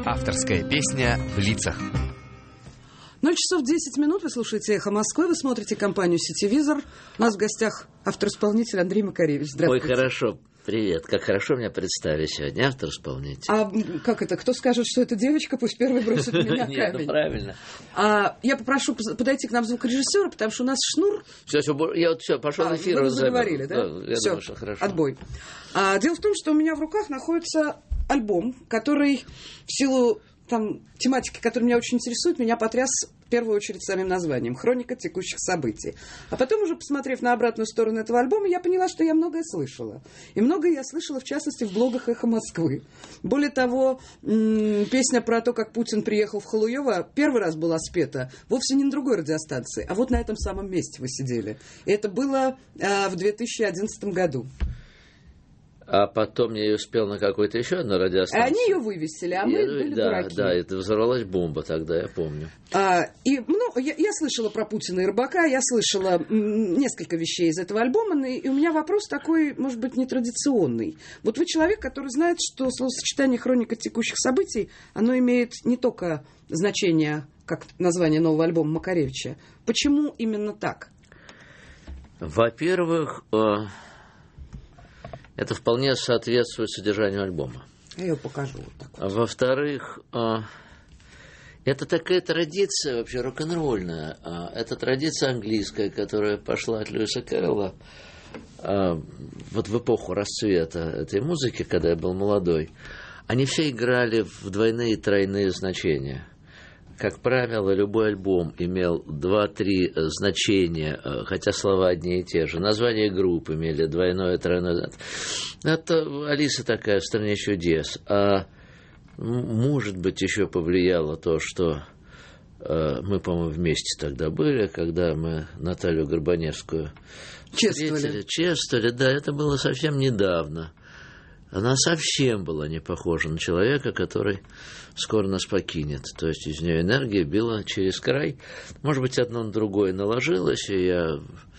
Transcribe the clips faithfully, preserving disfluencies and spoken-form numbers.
Авторская песня в лицах. ноль часов десять минут. Вы слушаете «Эхо Москвы», вы смотрите компанию «Сетевизор». У нас в гостях автор-исполнитель Андрей Макаревич. Здравствуйте. Ой, хорошо. Привет. Как хорошо меня представили сегодня, автор-исполнитель. А как это? Кто скажет, что это девочка, пусть первый бросит в меня камень. Нет, ну правильно. А, я попрошу подойти к нам звукорежиссера, потому что у нас шнур... Все, все, я вот все, пошел в эфир. Вы заговорили, да? Я все, думаю, что хорошо. Отбой. А, дело в том, что у меня в руках находится альбом, который в силу там, тематики, которая меня очень интересует, меня потряс в первую очередь самим названием «Хроника текущих событий». А потом, уже посмотрев на обратную сторону этого альбома, я поняла, что я многое слышала. И многое я слышала, в частности, в блогах «Эхо Москвы». Более того, м- песня про то, как Путин приехал в Халуево, первый раз была спета вовсе не на другой радиостанции, а вот на этом самом месте вы сидели. И это было э, в две тысячи одиннадцатом году. А потом я ее успел на какой-то еще одной радиостанции. А они ее вывесили, а мы я, были да, дураки. Да, это взорвалась бомба тогда, я помню. А, и, ну, я, я слышала про Путина и Рыбака, я слышала м, несколько вещей из этого альбома, и у меня вопрос такой, может быть, нетрадиционный. Вот вы человек, который знает, что словосочетание «хроника текущих событий», оно имеет не только значение, как название нового альбома Макаревича. Почему именно так? Во-первых, это вполне соответствует содержанию альбома. Я ее покажу вот так вот. Во-вторых, это такая традиция вообще рок-н-ролльная. Это традиция английская, которая пошла от Льюиса Кэрролла вот в эпоху расцвета этой музыки, когда я был молодой. Они все играли в двойные и тройные значения. Как правило, любой альбом имел два-три значения, хотя слова одни и те же. Название групп имели двойное, тройное. Это Алиса такая в «Стране чудес». А может быть, еще повлияло то, что мы, по-моему, вместе тогда были, когда мы Наталью Горбаневскую чествовали. Чествовали, да, это было совсем недавно. Она совсем была не похожа на человека, который скоро нас покинет. То есть из нее энергия била через край. Может быть, одно на другое наложилось, и я...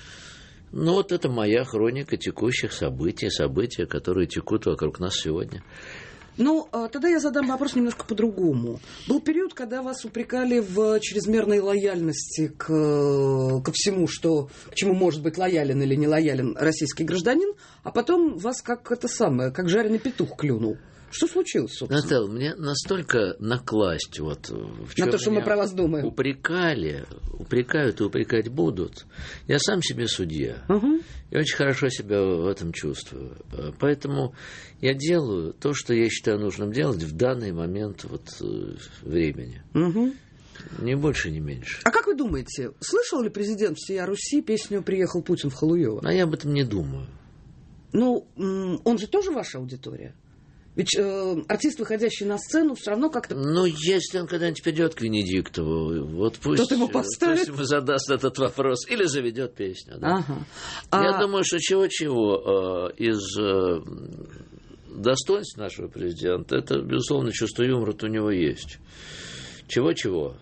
Ну, вот это моя хроника текущих событий, события, которые текут вокруг нас сегодня. Ну, тогда я задам вопрос немножко по-другому. Был период, когда вас упрекали в чрезмерной лояльности к, ко всему, что, к чему может быть лоялен или не лоялен российский гражданин, а потом вас как это самое, как жареный петух клюнул. Что случилось, собственно? Наталья, мне настолько накласть, вот, в чем на то, что мы про вас думаем. Упрекали, упрекают и упрекать будут. Я сам себе судья. Угу. И очень хорошо себя в этом чувствую. Поэтому я делаю то, что я считаю нужным делать в данный момент вот, времени. Угу. Ни больше, ни меньше. А как вы думаете, слышал ли президент всея Руси песню «Приехал Путин в Халуево»? А я об этом не думаю. Ну, он же тоже ваша аудитория. Ведь э, артист, выходящий на сцену, все равно как-то... Ну, если он когда-нибудь придет к Венедиктову, вот пусть, Кто-то ему поставит? пусть ему задаст этот вопрос или заведет песню. Да? Ага. Я а... думаю, что чего-чего э, из э, достоинств нашего президента, это, безусловно, чувство юмора-то у него есть. Чего-чего,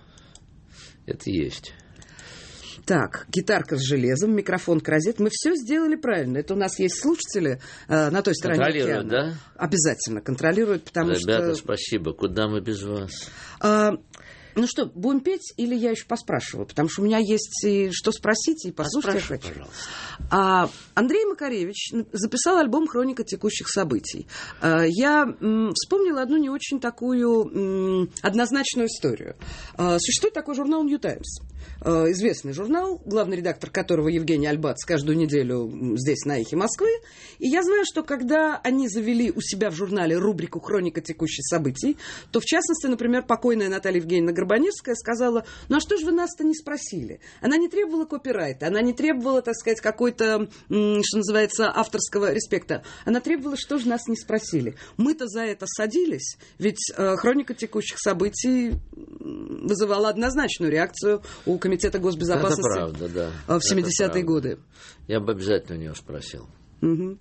это есть. Так, гитарка с железом, микрофон к розетке. Мы все сделали правильно. Это у нас есть слушатели э, на той стороне океана. Контролируют, да? Обязательно контролируют, потому Ребята, что... Ребята, спасибо. Куда мы без вас? А, ну что, будем петь или я еще поспрашиваю? Потому что у меня есть и что спросить, и послушать я хочу. Пожалуйста. А, Андрей Макаревич записал альбом «Хроника текущих событий». А, я м, вспомнила одну не очень такую м, однозначную историю. А, существует такой журнал «Нью Таймс». Известный журнал, главный редактор которого Евгений Альбац каждую неделю здесь, на «Эхе Москвы». И я знаю, что когда они завели у себя в журнале рубрику «Хроника текущих событий», то, в частности, например, покойная Наталья Евгеньевна Горбаневская сказала: ну а что же вы нас-то не спросили? Она не требовала копирайта, она не требовала, так сказать, какой-то, что называется, авторского респекта. Она требовала, что же нас не спросили. Мы-то за это садились, ведь «Хроника текущих событий» вызывала однозначную реакцию у Комитета госбезопасности это правда, да. в семидесятые годы. Я бы обязательно у него спросил. Угу.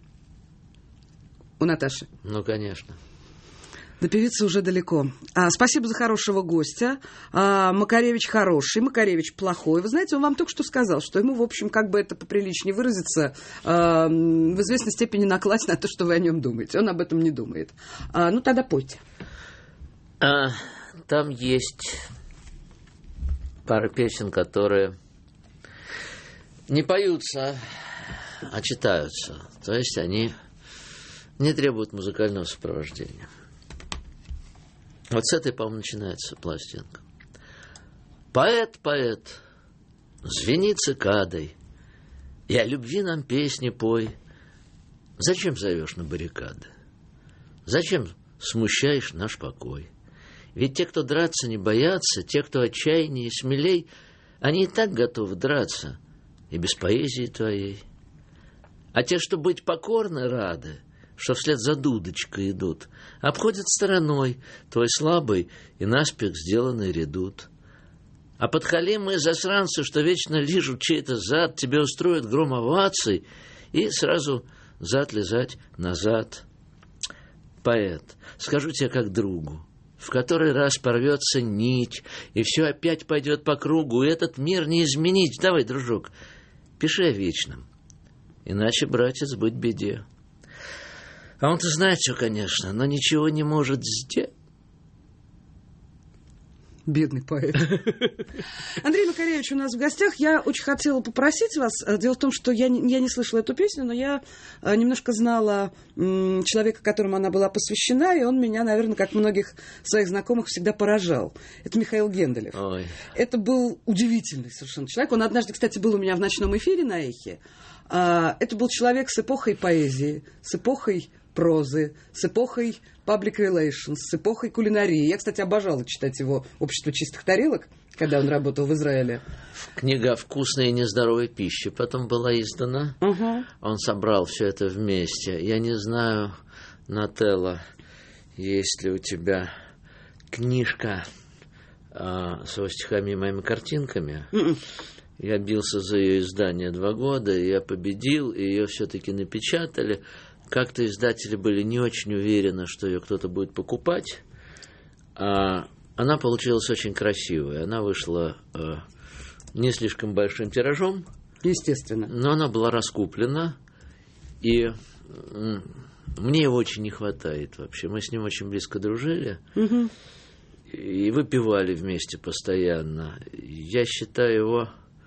У Наташи. Ну, конечно. До певицы уже далеко. А, спасибо за хорошего гостя. А, Макаревич хороший, Макаревич плохой. Вы знаете, он вам только что сказал, что ему, в общем, как бы это поприличнее выразиться, а, в известной степени накласть на то, что вы о нем думаете. Он об этом не думает. А, ну, тогда пойте. А, там есть пара песен, которые не поются, а читаются. То есть они не требуют музыкального сопровождения. Вот с этой, по-моему, начинается пластинка. Поэт, поэт, звени цикадой, и о любви нам песни пой. Зачем зовешь на баррикады? Зачем смущаешь наш покой? Ведь те, кто драться не боятся, те, кто отчаяннее и смелей, они и так готовы драться, и без поэзии твоей. А те, что быть покорны рады, что вслед за дудочкой идут, обходят стороной твой слабый и наспех сделанный редут. А подхалимые засранцы, что вечно лижут чей-то зад, тебе устроят гром оваций и сразу зад лизать назад. Поэт, скажу тебе как другу, в который раз порвется нить, и все опять пойдет по кругу, и этот мир не изменить. Давай, дружок, пиши о вечном, иначе, братец, быть беде. А он-то знает все, конечно, но ничего не может сделать. Бедный поэт. Андрей Макаревич у нас в гостях. Я очень хотела попросить вас. Дело в том, что я не, я не слышала эту песню, но я немножко знала м, человека, которому она была посвящена, и он меня, наверное, как многих своих знакомых, всегда поражал. Это Михаил Генделев. Ой. Это был удивительный совершенно человек. Он однажды, кстати, был у меня в ночном эфире на «Эхе». Это был человек с эпохой поэзии, с эпохой прозы, с эпохой public relations, с эпохой кулинарии. Я, кстати, обожала читать его «Общество чистых тарелок», когда он работал в Израиле. Книга «Вкусная и нездоровая пища» потом была издана. Угу. Он собрал все это вместе. Я не знаю, Нателла, есть ли у тебя книжка а, с его стихами и моими картинками. Mm-mm. Я бился за ее издание два года, и я победил, и ее все-таки напечатали. Как-то издатели были не очень уверены, что ее кто-то будет покупать. А она получилась очень красивой. Она вышла э, не слишком большим тиражом. Естественно. Но она была раскуплена. И э, мне его очень не хватает вообще. Мы с ним очень близко дружили. Угу. И выпивали вместе постоянно. Я считаю его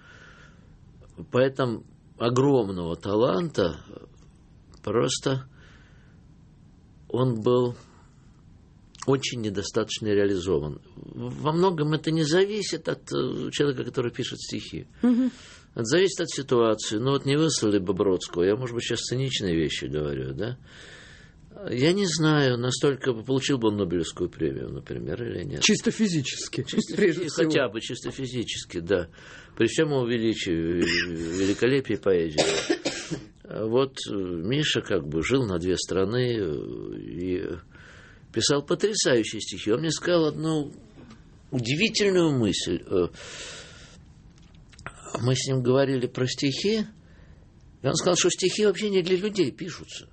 поэтом огромного таланта. Просто он был очень недостаточно реализован. Во многом это не зависит от человека, который пишет стихи. Угу. Это зависит от ситуации. Ну вот не выслали бы Бродского. Я, может быть, сейчас циничные вещи говорю, да? Я не знаю, настолько получил бы он Нобелевскую премию, например, или нет. Чисто физически. Чисто физи- хотя бы чисто физически, да. При всем его величии, великолепии поэзии. Вот Миша как бы жил на две страны и писал потрясающие стихи. Он мне сказал одну удивительную мысль. Мы с ним говорили про стихи, и он сказал, что стихи вообще не для людей пишутся.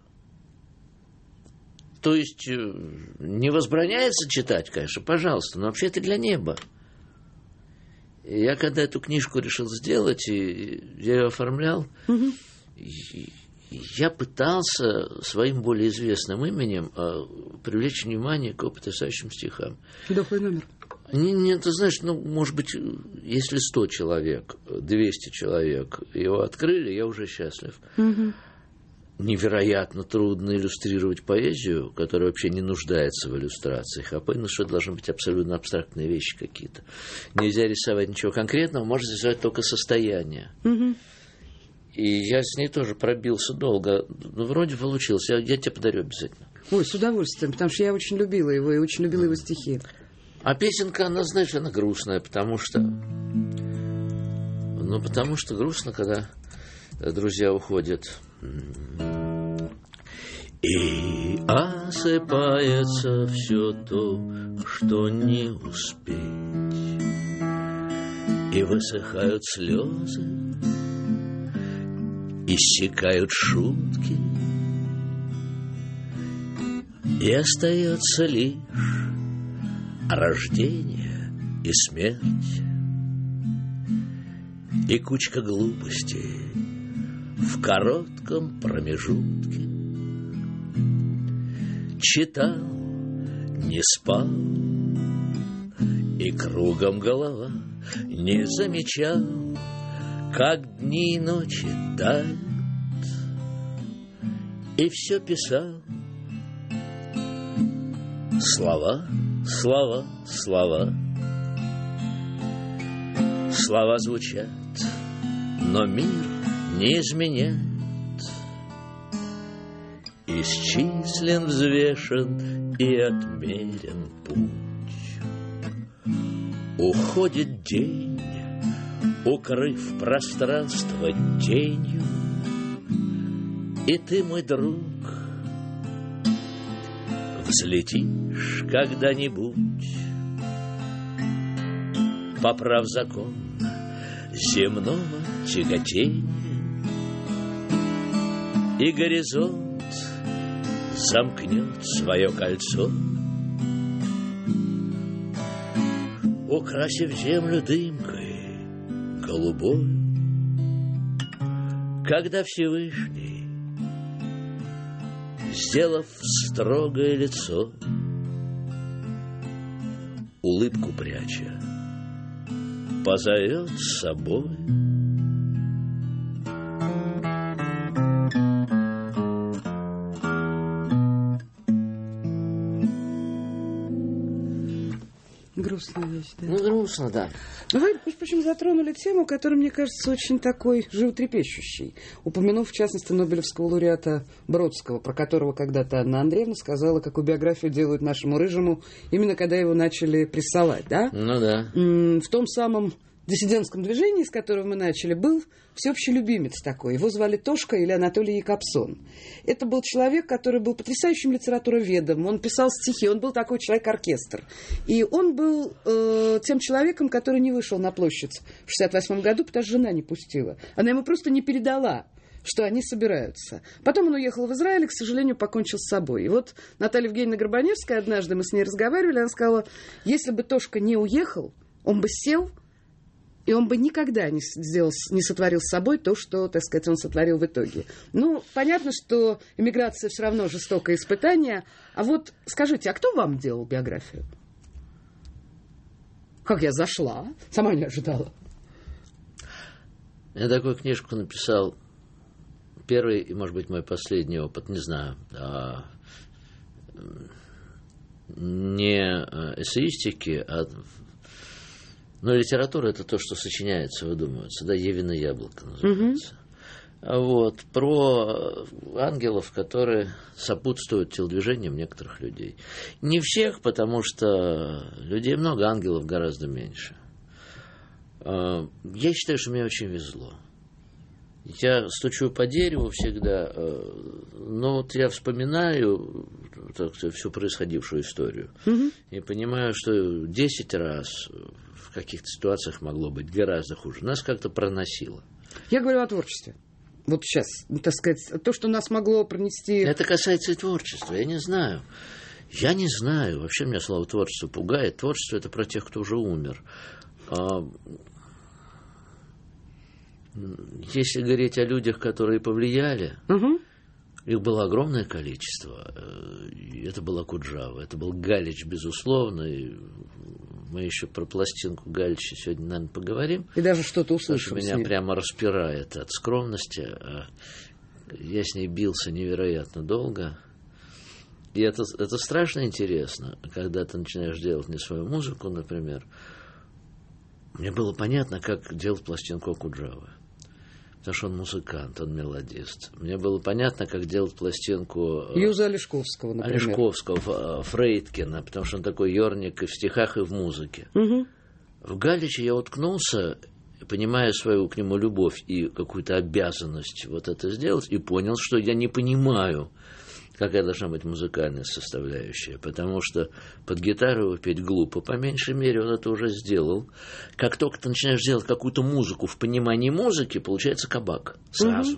То есть не возбраняется читать, конечно, пожалуйста, но вообще это для неба. И я когда эту книжку решил сделать, и я ее оформлял, угу. Я пытался своим более известным именем привлечь внимание к его потрясающим стихам. Какой номер? Не, не, ты знаешь, ну, может быть, если сто человек, двести человек его открыли, я уже счастлив. Угу. Невероятно трудно иллюстрировать поэзию, которая вообще не нуждается в иллюстрациях, а понял, что это должны быть абсолютно абстрактные вещи какие-то. Нельзя рисовать ничего конкретного, можно рисовать только состояние. Угу. И я с ней тоже пробился долго. Ну, вроде получилось. Я, я тебе подарю обязательно. Ой, с удовольствием, потому что я очень любила его и очень любила его стихи. А песенка, она, знаешь, она грустная, потому что... Ну, потому что грустно, когда друзья уходят. И осыпается все то, что не успеть, и высыхают слезы, иссякают шутки, и остается лишь рождение и смерть, и кучка глупостей в коротком промежутке. Читал, не спал, и кругом голова, не замечал, как дни и ночи тают, и все писал. Слова, слова, слова. Слова звучат, но мир не изменяет. Исчислен, взвешен и отмерен путь. Уходит день, укрыв пространство тенью, и ты, мой друг, взлетишь когда-нибудь, поправ закон земного тяготения, и горизонт замкнет свое кольцо, украсив землю дымкой голубой, когда Всевышний, сделав строгое лицо, улыбку пряча, позовет с собой. Грустная вещь, да. Ну, грустно, да. Но вы, между прочим, затронули тему, которая, мне кажется, очень такой животрепещущей. Упомянув, в частности, нобелевского лауреата Бродского, про которого когда-то Анна Андреевна сказала, какую биографию делают нашему Рыжему, именно когда его начали прессовать, да? Ну, да. В том самом диссидентском движении, с которого мы начали, был всеобщий любимец такой. Его звали Тошка или Анатолий Якобсон. Это был человек, который был потрясающим литературоведом. Он писал стихи, он был такой человек-оркестр. И он был э, тем человеком, который не вышел на площадь в шестьдесят восьмом году, потому что жена не пустила. Она ему просто не передала, что они собираются. Потом он уехал в Израиль и, к сожалению, покончил с собой. И вот Наталья Евгеньевна Горбаневская, однажды мы с ней разговаривали, она сказала, если бы Тошка не уехал, он бы сел, и он бы никогда не, сделал, не сотворил с собой то, что, так сказать, он сотворил в итоге. Ну, понятно, что эмиграция все равно жестокое испытание. А вот скажите, а кто вам делал биографию? Как я зашла? Сама не ожидала. Я такую книжку написал. Первый и, может быть, мой последний опыт, не знаю. А, не эссеистики, а... Но литература – это то, что сочиняется, выдумывается. Да, «Евино яблоко» называется. Mm-hmm. Вот. Про ангелов, которые сопутствуют телодвижениям некоторых людей. Не всех, потому что людей много, ангелов гораздо меньше. Я считаю, что мне очень везло. Я стучу по дереву всегда, но вот я вспоминаю так, всю происходившую историю mm-hmm. и понимаю, что десять раз в каких-то ситуациях могло быть гораздо хуже. Нас как-то проносило. Я говорю о творчестве. Вот сейчас, так сказать, то, что нас могло пронести... Это касается и творчества, я не знаю. Я не знаю. Вообще меня слово творчество пугает. Творчество – это про тех, кто уже умер. Если говорить о людях, которые повлияли, угу. их было огромное количество. Это была Куджава, это был Галич, безусловно. И мы еще про пластинку Галича сегодня, наверное, поговорим. И даже что-то услышим. Меня прямо распирает от скромности. Я с ней бился невероятно долго. И это, это страшно интересно, когда ты начинаешь делать не свою музыку, например. Мне было понятно, как делать пластинку Куджавы. Потому что он музыкант, он мелодист. Мне было понятно, как делать пластинку... Юза Олешковского, например. Олешковского, Фрейдкина, потому что он такой ёрник и в стихах, и в музыке. Угу. В Галиче я уткнулся, понимая свою к нему любовь и какую-то обязанность вот это сделать, и понял, что я не понимаю, какая должна быть музыкальная составляющая, потому что под гитару его петь глупо, по меньшей мере, он это уже сделал. Как только ты начинаешь делать какую-то музыку в понимании музыки, получается кабак сразу.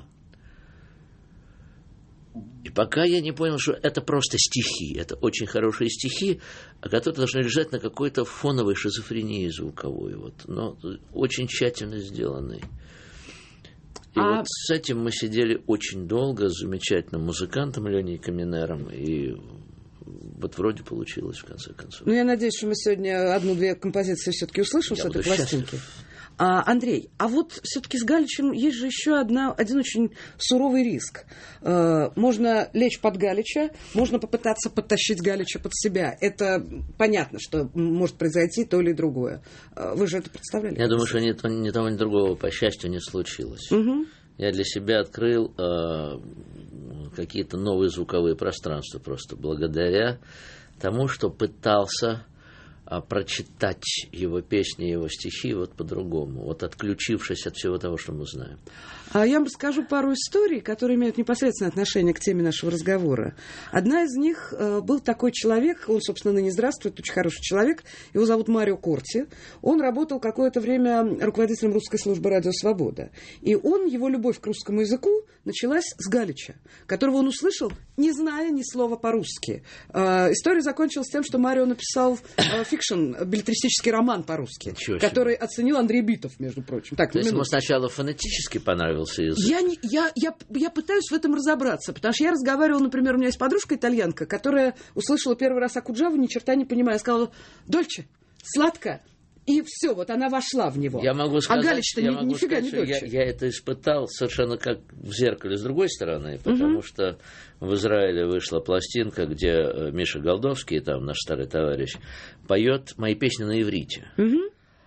Угу. И пока я не понял, что это просто стихи, это очень хорошие стихи, которые должны лежать на какой-то фоновой шизофрении звуковой, вот, но очень тщательно сделанной. И а... вот с этим мы сидели очень долго с замечательным музыкантом Леней Каминером. И вот вроде получилось, в конце концов. Ну, я надеюсь, что мы сегодня одну-две композиции все-таки услышим Я с этой буду пластинки. счастлив. А, Андрей, а вот все-таки с Галичем есть же еще одна, один очень суровый риск. Э, можно лечь под Галича, можно попытаться подтащить Галича под себя. Это понятно, что может произойти то или другое. Э, вы же это представляли? Я думаю, что ни, ни того, ни другого, по счастью, не случилось. Угу. Я для себя открыл э, какие-то новые звуковые пространства просто благодаря тому, что пытался а, прочитать его песни, его стихи вот по-другому, вот отключившись от всего того, что мы знаем. А я вам расскажу пару историй, которые имеют непосредственное отношение к теме нашего разговора. Одна из них э, был такой человек, он, собственно, ныне здравствует, очень хороший человек, его зовут Марио Корти. Он работал какое-то время руководителем русской службы «Радио Свобода». И он, его любовь к русскому языку началась с Галича, которого он услышал, не зная ни слова по-русски. Э, история закончилась тем, что Марио написал э, фикшн, беллетристический роман по-русски, который оценил Андрей Битов, между прочим. Так, То есть минуту. ему сначала фонетически понравился язык? Я, не, я, я, я пытаюсь в этом разобраться, потому что я разговаривала, например, у меня есть подружка-итальянка, которая услышала первый раз Окуджаву, ни черта не понимая, сказала: «Дольче, сладко». И все, вот она вошла в него. Я могу сказать, а Галич-то я ни, могу нифига сказать, не что дольче. Я, я это испытал совершенно как в зеркале с другой стороны, потому uh-huh. что в Израиле вышла пластинка, где Миша Голдовский, там наш старый товарищ, поет мои песни на иврите. Uh-huh.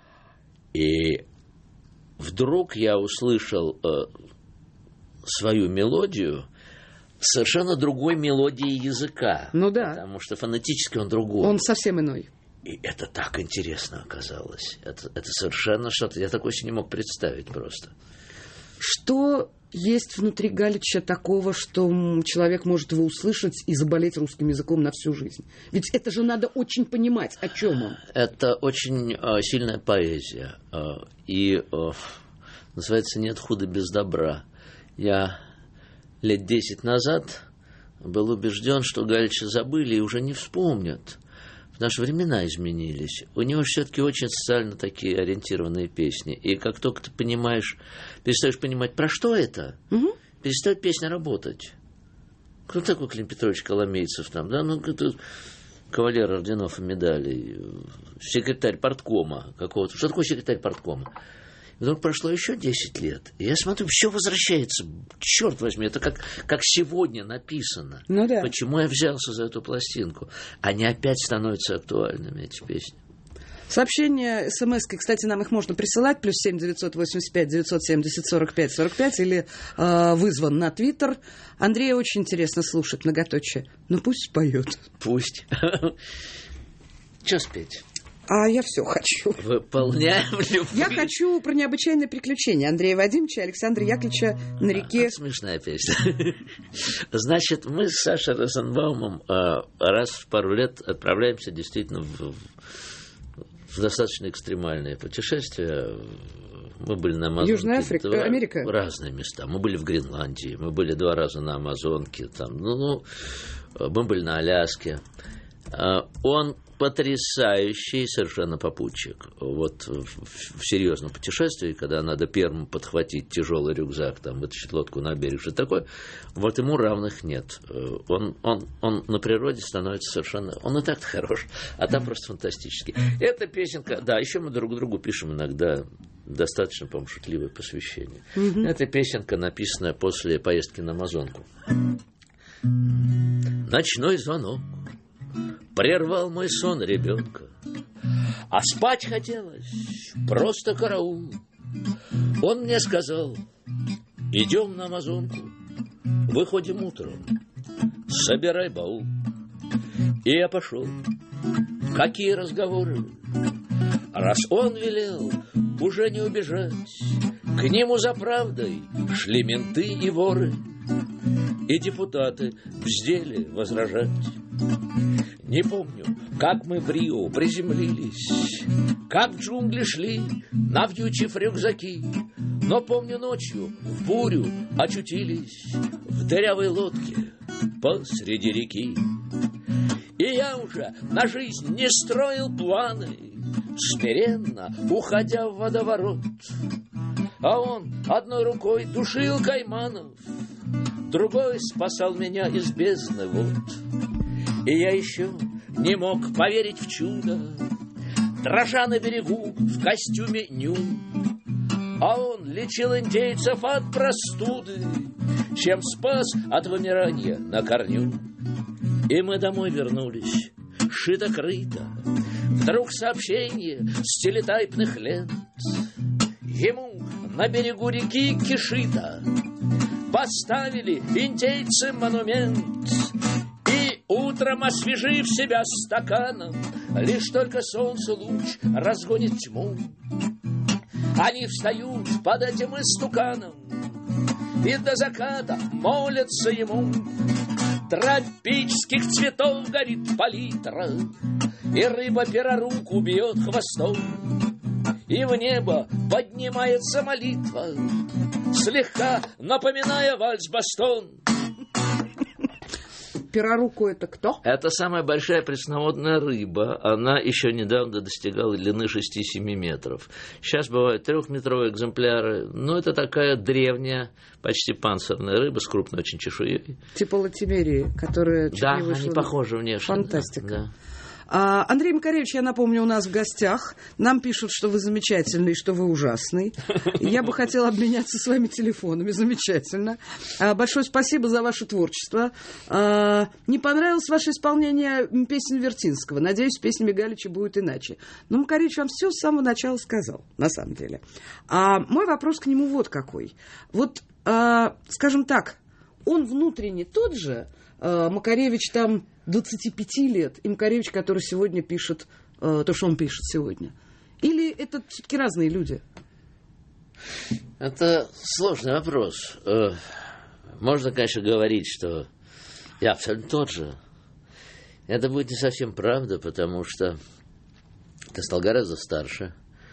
И вдруг я услышал э, свою мелодию совершенно другой мелодии языка. Ну да. Потому что фонетически он другой. Он совсем иной. И это так интересно оказалось. Это, это совершенно что-то... Я такое себе не мог представить просто. Что есть внутри Галича такого, что человек может его услышать и заболеть русским языком на всю жизнь? Ведь это же надо очень понимать, о чем он. Это очень э, сильная поэзия. Э, и, э, называется, «Нет худа без добра». Я лет десять назад был убежден, что Галича забыли и уже не вспомнят. Потому что времена изменились. У него все-таки очень социально такие ориентированные песни. И как только ты понимаешь, перестаешь понимать, про что это, угу. перестает песня работать. Кто такой Клим Петрович Коломейцев там? Да, ну, это кавалер орденов и медалей, секретарь парткома какого-то. Что такое секретарь парткома? И вдруг прошло еще десять лет, и я смотрю, все возвращается. Черт возьми, это как, как сегодня написано. Ну да. Почему я взялся за эту пластинку? Они опять становятся актуальными, эти песни. Сообщения, смс-ки, кстати, нам их можно присылать, плюс семь девятьсот восемьдесят пять девятьсот семьдесят сорок пять сорок пять, или э, вызван на Твиттер. Андрея очень интересно слушать, многоточие. Ну пусть споет. Пусть. Что спеть? А я все хочу. Выполняем любовь. Я хочу про необычайные приключения Андрея Вадимовича и Александра Яковлевича на реке. А, смешная песня. Значит, мы с Сашей Розенбаумом раз в пару лет отправляемся действительно в, в достаточно экстремальные путешествия. Мы были на Амазонке. Южная Африка, два, Америка. Разные места. Мы были в Гренландии, мы были два раза на Амазонке. Там, ну, ну, мы были на Аляске. Он потрясающий совершенно попутчик. Вот в, в серьезном путешествии, когда надо первым подхватить тяжелый рюкзак, там, вытащить лодку на берег, что такое, вот ему равных нет. Он, он, он на природе становится совершенно... Он и так-то хорош, а там просто фантастический. Эта песенка... Да, еще мы друг другу пишем иногда достаточно, по-моему, шутливое посвящение. Mm-hmm. Эта песенка написана после поездки на Амазонку. Ночной звонок прервал мой сон ребенка, а спать хотелось просто караул. Он мне сказал: идем на Амазонку, выходим утром, собирай баул. И я пошел. Какие разговоры? Раз он велел уже не убежать, к нему за правдой шли менты и воры, и депутаты бздели возражать. Не помню, как мы в Рио приземлились, как в джунгли шли, навьючив рюкзаки, но помню, ночью в бурю очутились в дырявой лодке посреди реки. И я уже на жизнь не строил планы, смиренно уходя в водоворот. А он одной рукой душил кайманов, другой спасал меня из бездны вод. И я еще не мог поверить в чудо, дрожа на берегу в костюме ню. А он лечил индейцев от простуды, чем спас от вымирания на корню. И мы домой вернулись, шито-крыто, вдруг сообщение с телетайпных лент. Ему на берегу реки Кишита поставили индейцы монумент. И утром, освежив себя стаканом, лишь только солнце луч разгонит тьму, они встают под этим истуканом и до заката молятся ему. Тропических цветов горит палитра, и рыба-пероруку бьет хвостом, и в небо поднимается молитва, слегка напоминая вальс-бастон. Пероруку это кто? Это самая большая пресноводная рыба. Она еще недавно достигала длины шесть-семь метров. Сейчас бывают трехметровые экземпляры. Но это такая древняя, почти панцирная рыба с крупной очень чешуей. Типа латимерии, которая чуть да, не вышла. они похожи внешне. Фантастика. Да. А, Андрей Макаревич, я напомню, у нас в гостях. Нам пишут, что вы замечательный, что вы ужасный. Я бы хотела обменяться с вами телефонами. Замечательно. А, большое спасибо за ваше творчество. А, не понравилось ваше исполнение песен Вертинского. Надеюсь, с песнями Галича будет иначе. Но Макаревич вам все с самого начала сказал, на самом деле. А мой вопрос к нему вот какой. Вот, а, скажем так, он внутренне тот же, а, Макаревич там двадцати пяти лет, и Макаревич, который сегодня пишет э, то, что он пишет сегодня? Или это все-таки разные люди? Это сложный вопрос. Можно, конечно, говорить, что я абсолютно тот же. Это будет не совсем правда, потому что ты стал гораздо старше.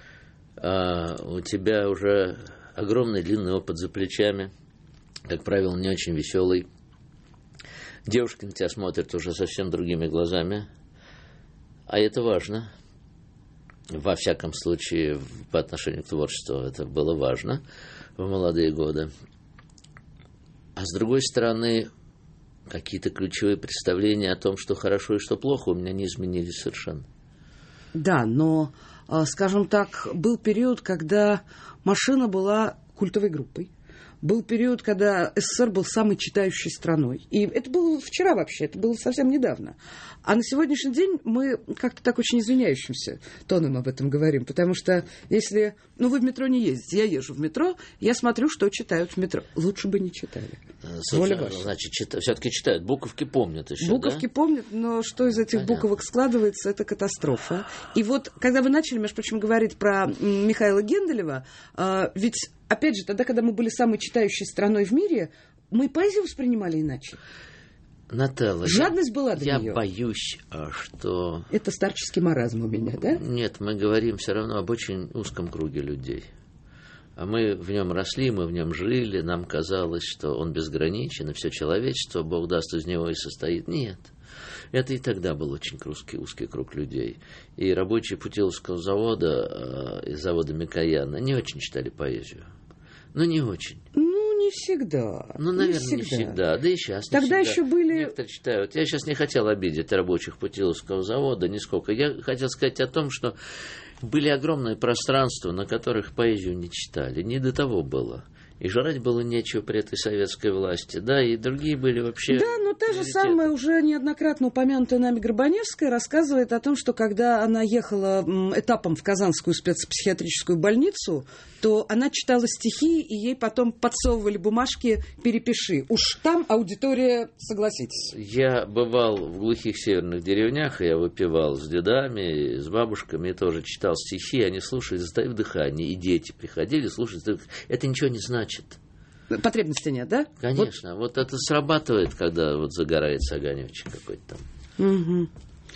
А у тебя уже огромный длинный опыт за плечами. Как правило, не очень веселый. Девушки на тебя смотрят уже совсем другими глазами. А это важно. Во всяком случае, по отношению к творчеству это было важно в молодые годы. А с другой стороны, какие-то ключевые представления о том, что хорошо и что плохо, у меня не изменились совершенно. Да, но, скажем так, был период, когда «Машина» была культовой группой. Был период, когда СССР был самой читающей страной. И это было вчера вообще, это было совсем недавно. А на сегодняшний день мы как-то так очень извиняющимся тоном об этом говорим. Потому что если... Ну, вы в метро не ездите, я езжу в метро, я смотрю, что читают в метро. Лучше бы не читали. Воля значит, чита... все-таки читают. Буковки помнят еще, Буковки да? помнят, но что из этих Понятно. Буковок складывается, это катастрофа. И вот, когда вы начали, между прочим, говорить про Михаила Генделева, ведь... Опять же, тогда, когда мы были самой читающей страной в мире, мы поэзию воспринимали иначе. Нателла, жадность я, была до я нее. Я боюсь, что... Это старческий маразм у меня, да? Нет, мы говорим все равно об очень узком круге людей. А мы в нем росли, мы в нем жили, нам казалось, что он безграничен, и все человечество, Бог даст, из него и состоит. Нет. Это и тогда был очень узкий, узкий круг людей. И рабочие Путиловского завода, э, из завода Микояна, не очень читали поэзию. Ну, не очень. Ну, не всегда. Ну, наверное, не всегда. Не всегда. Да и сейчас Тогда не всегда. еще были... Некоторые читают. Я сейчас не хотел обидеть рабочих Путиловского завода нисколько. Я хотел сказать о том, что были огромные пространства, на которых поэзию не читали. Не до того было. И жрать было нечего при этой советской власти, да, и другие были вообще... Да, но та же самая, уже неоднократно упомянутая нами Горбаневская, рассказывает о том, что когда она ехала этапом в Казанскую спецпсихиатрическую больницу, то она читала стихи, и ей потом подсовывали бумажки «перепиши». Уж там аудитория, согласитесь. Я бывал в глухих северных деревнях, и я выпивал с дедами, с бабушками, и тоже читал стихи, они слушали, затаив дыхание, и дети приходили, слушали, это ничего не значит. Потребности нет, да? Конечно. Вот, вот это срабатывает, когда вот загорается огонечек какой-то там. Угу.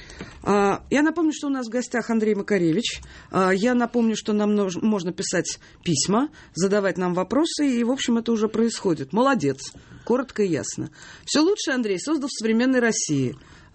А, я напомню, что у нас в гостях Андрей Макаревич. А, я напомню, что нам нужно, можно писать письма, задавать нам вопросы, и, в общем, это уже происходит. Молодец. Коротко и ясно. Все лучше Андрей создал в современной России.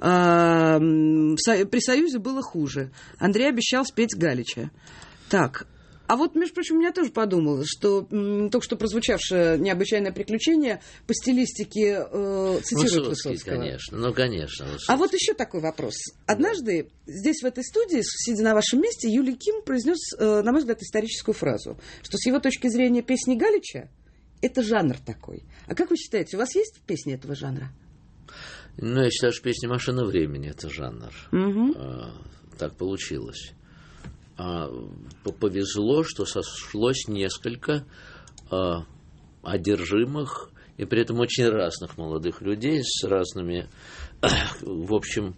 А, при Союзе было хуже. Андрей обещал спеть Галича. Так. А вот, между прочим, у меня тоже подумалось, что м, только что прозвучавшее «Необычайное приключение» по стилистике э, цитирует Высоцкий, Высоцкого. конечно, ну, конечно. Высоцкий. А вот еще такой вопрос. Однажды здесь, в этой студии, сидя на вашем месте, Юлий Ким произнес, э, на мой взгляд, историческую фразу, что с его точки зрения песни Галича это жанр такой. А как вы считаете, у вас есть песни этого жанра? Ну, я считаю, что песня «Машина времени» — это жанр. Угу. А, так получилось. А, повезло, что сошлось несколько а, одержимых и при этом очень разных молодых людей с разными, в общем,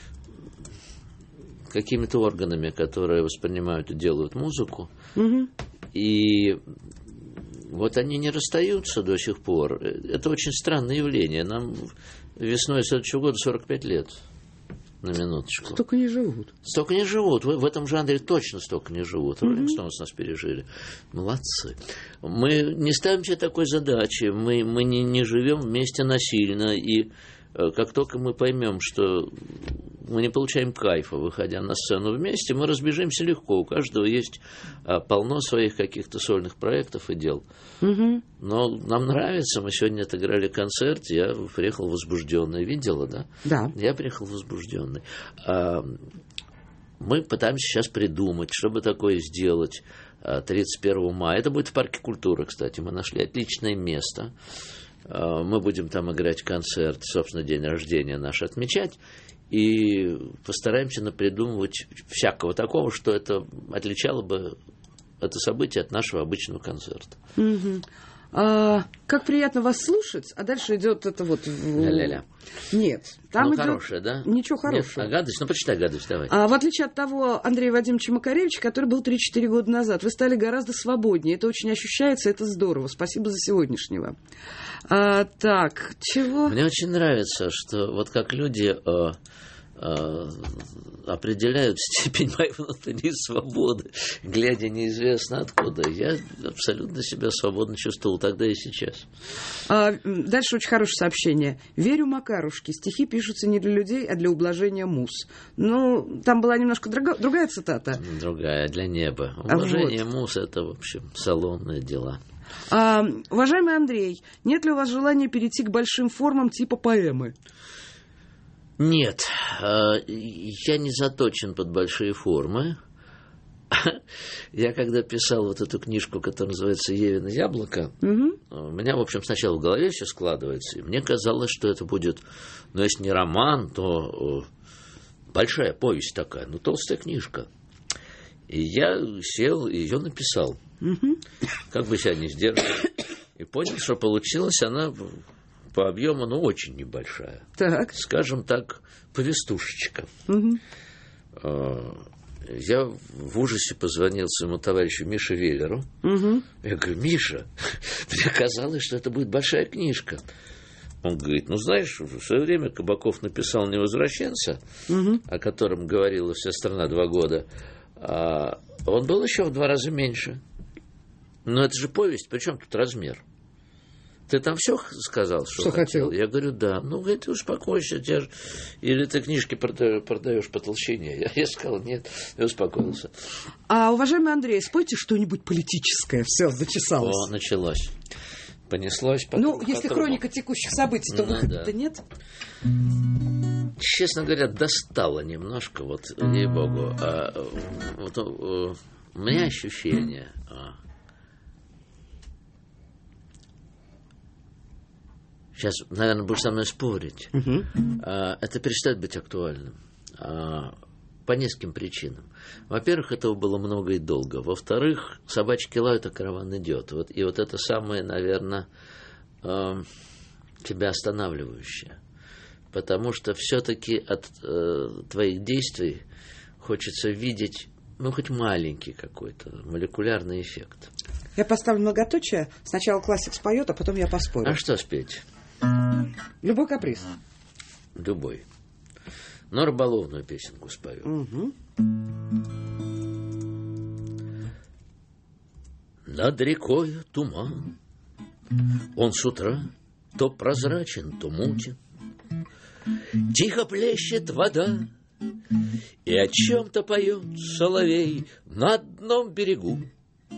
какими-то органами, которые воспринимают и делают музыку. Угу. И вот они не расстаются до сих пор. Это очень странное явление. Нам весной следующего года сорок пять лет. На минуточку. Столько не живут. Столько не живут. В, в этом жанре точно столько не живут. Роллинг Стоунс нас пережили. Молодцы. Мы не ставим себе такой задачи. Мы, мы не, не живем вместе насильно. И как только мы поймем, что мы не получаем кайфа, выходя на сцену вместе, мы разбежимся легко. У каждого есть а, полно своих каких-то сольных проектов и дел. Угу. Но нам нравится. Мы сегодня отыграли концерт. Я приехал возбужденный. Видела, да? Да. Я приехал возбужденный. А, мы пытаемся сейчас придумать, чтобы такое сделать тридцать первого мая. Это будет в Парке культуры, кстати. Мы нашли отличное место. Мы будем там играть концерт, собственно, день рождения наш отмечать, и постараемся напридумывать всякого такого, что это отличало бы это событие от нашего обычного концерта. Угу. А, как приятно вас слушать, а дальше идет это вот... Ля-ля-ля. Нет. Там ну, идет... хорошее, да? Ничего хорошего. Нет, а гадость? Ну, почитай гадость, давай. А, в отличие от того Андрея Вадимовича Макаревича, который был три-четыре года назад, вы стали гораздо свободнее. Это очень ощущается, это здорово. Спасибо за сегодняшнего. А, так, чего? Мне очень нравится, что вот как люди... Э, определяют степень моей внутренней свободы, глядя неизвестно откуда. Я абсолютно себя свободно чувствовал тогда и сейчас. А, дальше очень хорошее сообщение. Верю Макарушке. Стихи пишутся не для людей, а для ублажения муз. Ну, там была немножко друга, другая цитата. Другая, для неба. Ублажение вот. Муз — это, в общем, салонные дела. А, уважаемый Андрей, нет ли у вас желания перейти к большим формам типа поэмы? Нет, я не заточен под большие формы. Я когда писал вот эту книжку, которая называется «Евино яблоко», угу. у меня, в общем, сначала в голове все складывается, и мне казалось, что это будет, ну, если не роман, то большая повесть такая, ну, толстая книжка. И я сел и ее написал. Угу. Как бы себя не сдерживал. И понял, что получилась она... по объему, ну, очень небольшая. Так. Скажем так, повестушечка. Угу. Я в ужасе позвонил своему товарищу Мише Веллеру. Угу. Я говорю: Миша, мне казалось, что это будет большая книжка. Он говорит: ну, знаешь, в свое время Кабаков написал «Невозвращенца», угу. о котором говорила вся страна два года. А он был еще в два раза меньше. Но это же повесть, причем тут размер? Ты там все сказал, что, что хотел? хотел? Я говорю: да. Ну, говорит, ты успокойся, тебя же... Или ты книжки продаешь, продаешь по толщине? Я, я сказал: нет, я успокоился. А, уважаемый Андрей, спойте что-нибудь политическое. Все, зачесалось. О, началось. Понеслось. Потом, ну, если потом... хроника текущих событий, то ну, выхода-то да. нет. Честно говоря, достало немножко, вот, ей-богу. А, вот, у меня ощущение... Сейчас, наверное, будешь со мной спорить. Uh-huh. Это перестает быть актуальным. По нескольким причинам. Во-первых, этого было много и долго. Во-вторых, собачки лают, а караван идет. Вот, и вот это самое, наверное, тебя останавливающее. Потому что все-таки от твоих действий хочется видеть, ну, хоть маленький какой-то молекулярный эффект. Я поставлю многоточие. Сначала классик споет, а потом я поспорю. А что спеть? Любой каприз. Любой. Но рыболовную песенку спою. Угу. Над рекой туман. Он с утра то прозрачен, то мутен. Тихо плещет вода, и о чем-то поет соловей на одном берегу.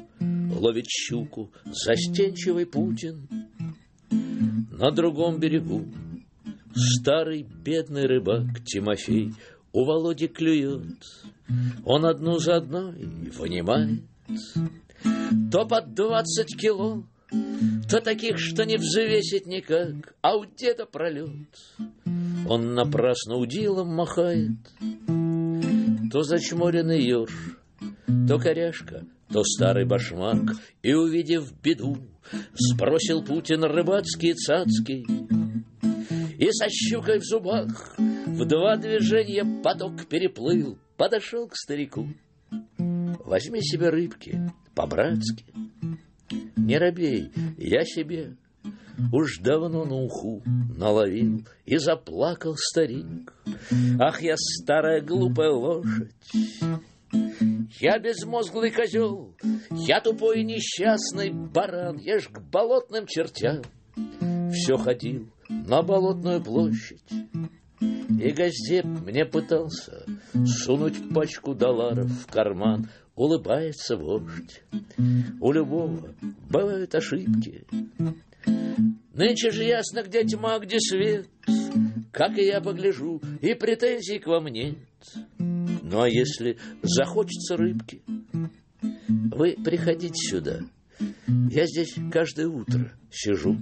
ловит щуку застенчивый Путин. На другом берегу старый бедный рыбак Тимофей у Володи клюет. Он одну за одной вынимает то под двадцать кило, то таких, что не взвесить никак, а у деда пролет. Он напрасно удилом махает, то зачморенный ёрш, то коряшка, то старый башмак. И, увидев беду, сбросил Путин рыбацкие цацки и со щукой в зубах в два движения поток переплыл, подошел к старику. Возьми себе рыбки по-братски, не робей, я себе уж давно на уху наловил. И заплакал старик. Ах, я старая глупая лошадь, я безмозглый козел, я тупой несчастный баран, я ж к болотным чертям все ходил на Болотную площадь. И Газдеп мне пытался сунуть пачку долларов в карман. Улыбается вождь. У любого бывают ошибки. Нынче же ясно, где тьма, где свет. Как и я погляжу, и претензий к вам нет. Ну а если захочется рыбки, вы приходите сюда. Я здесь каждое утро сижу.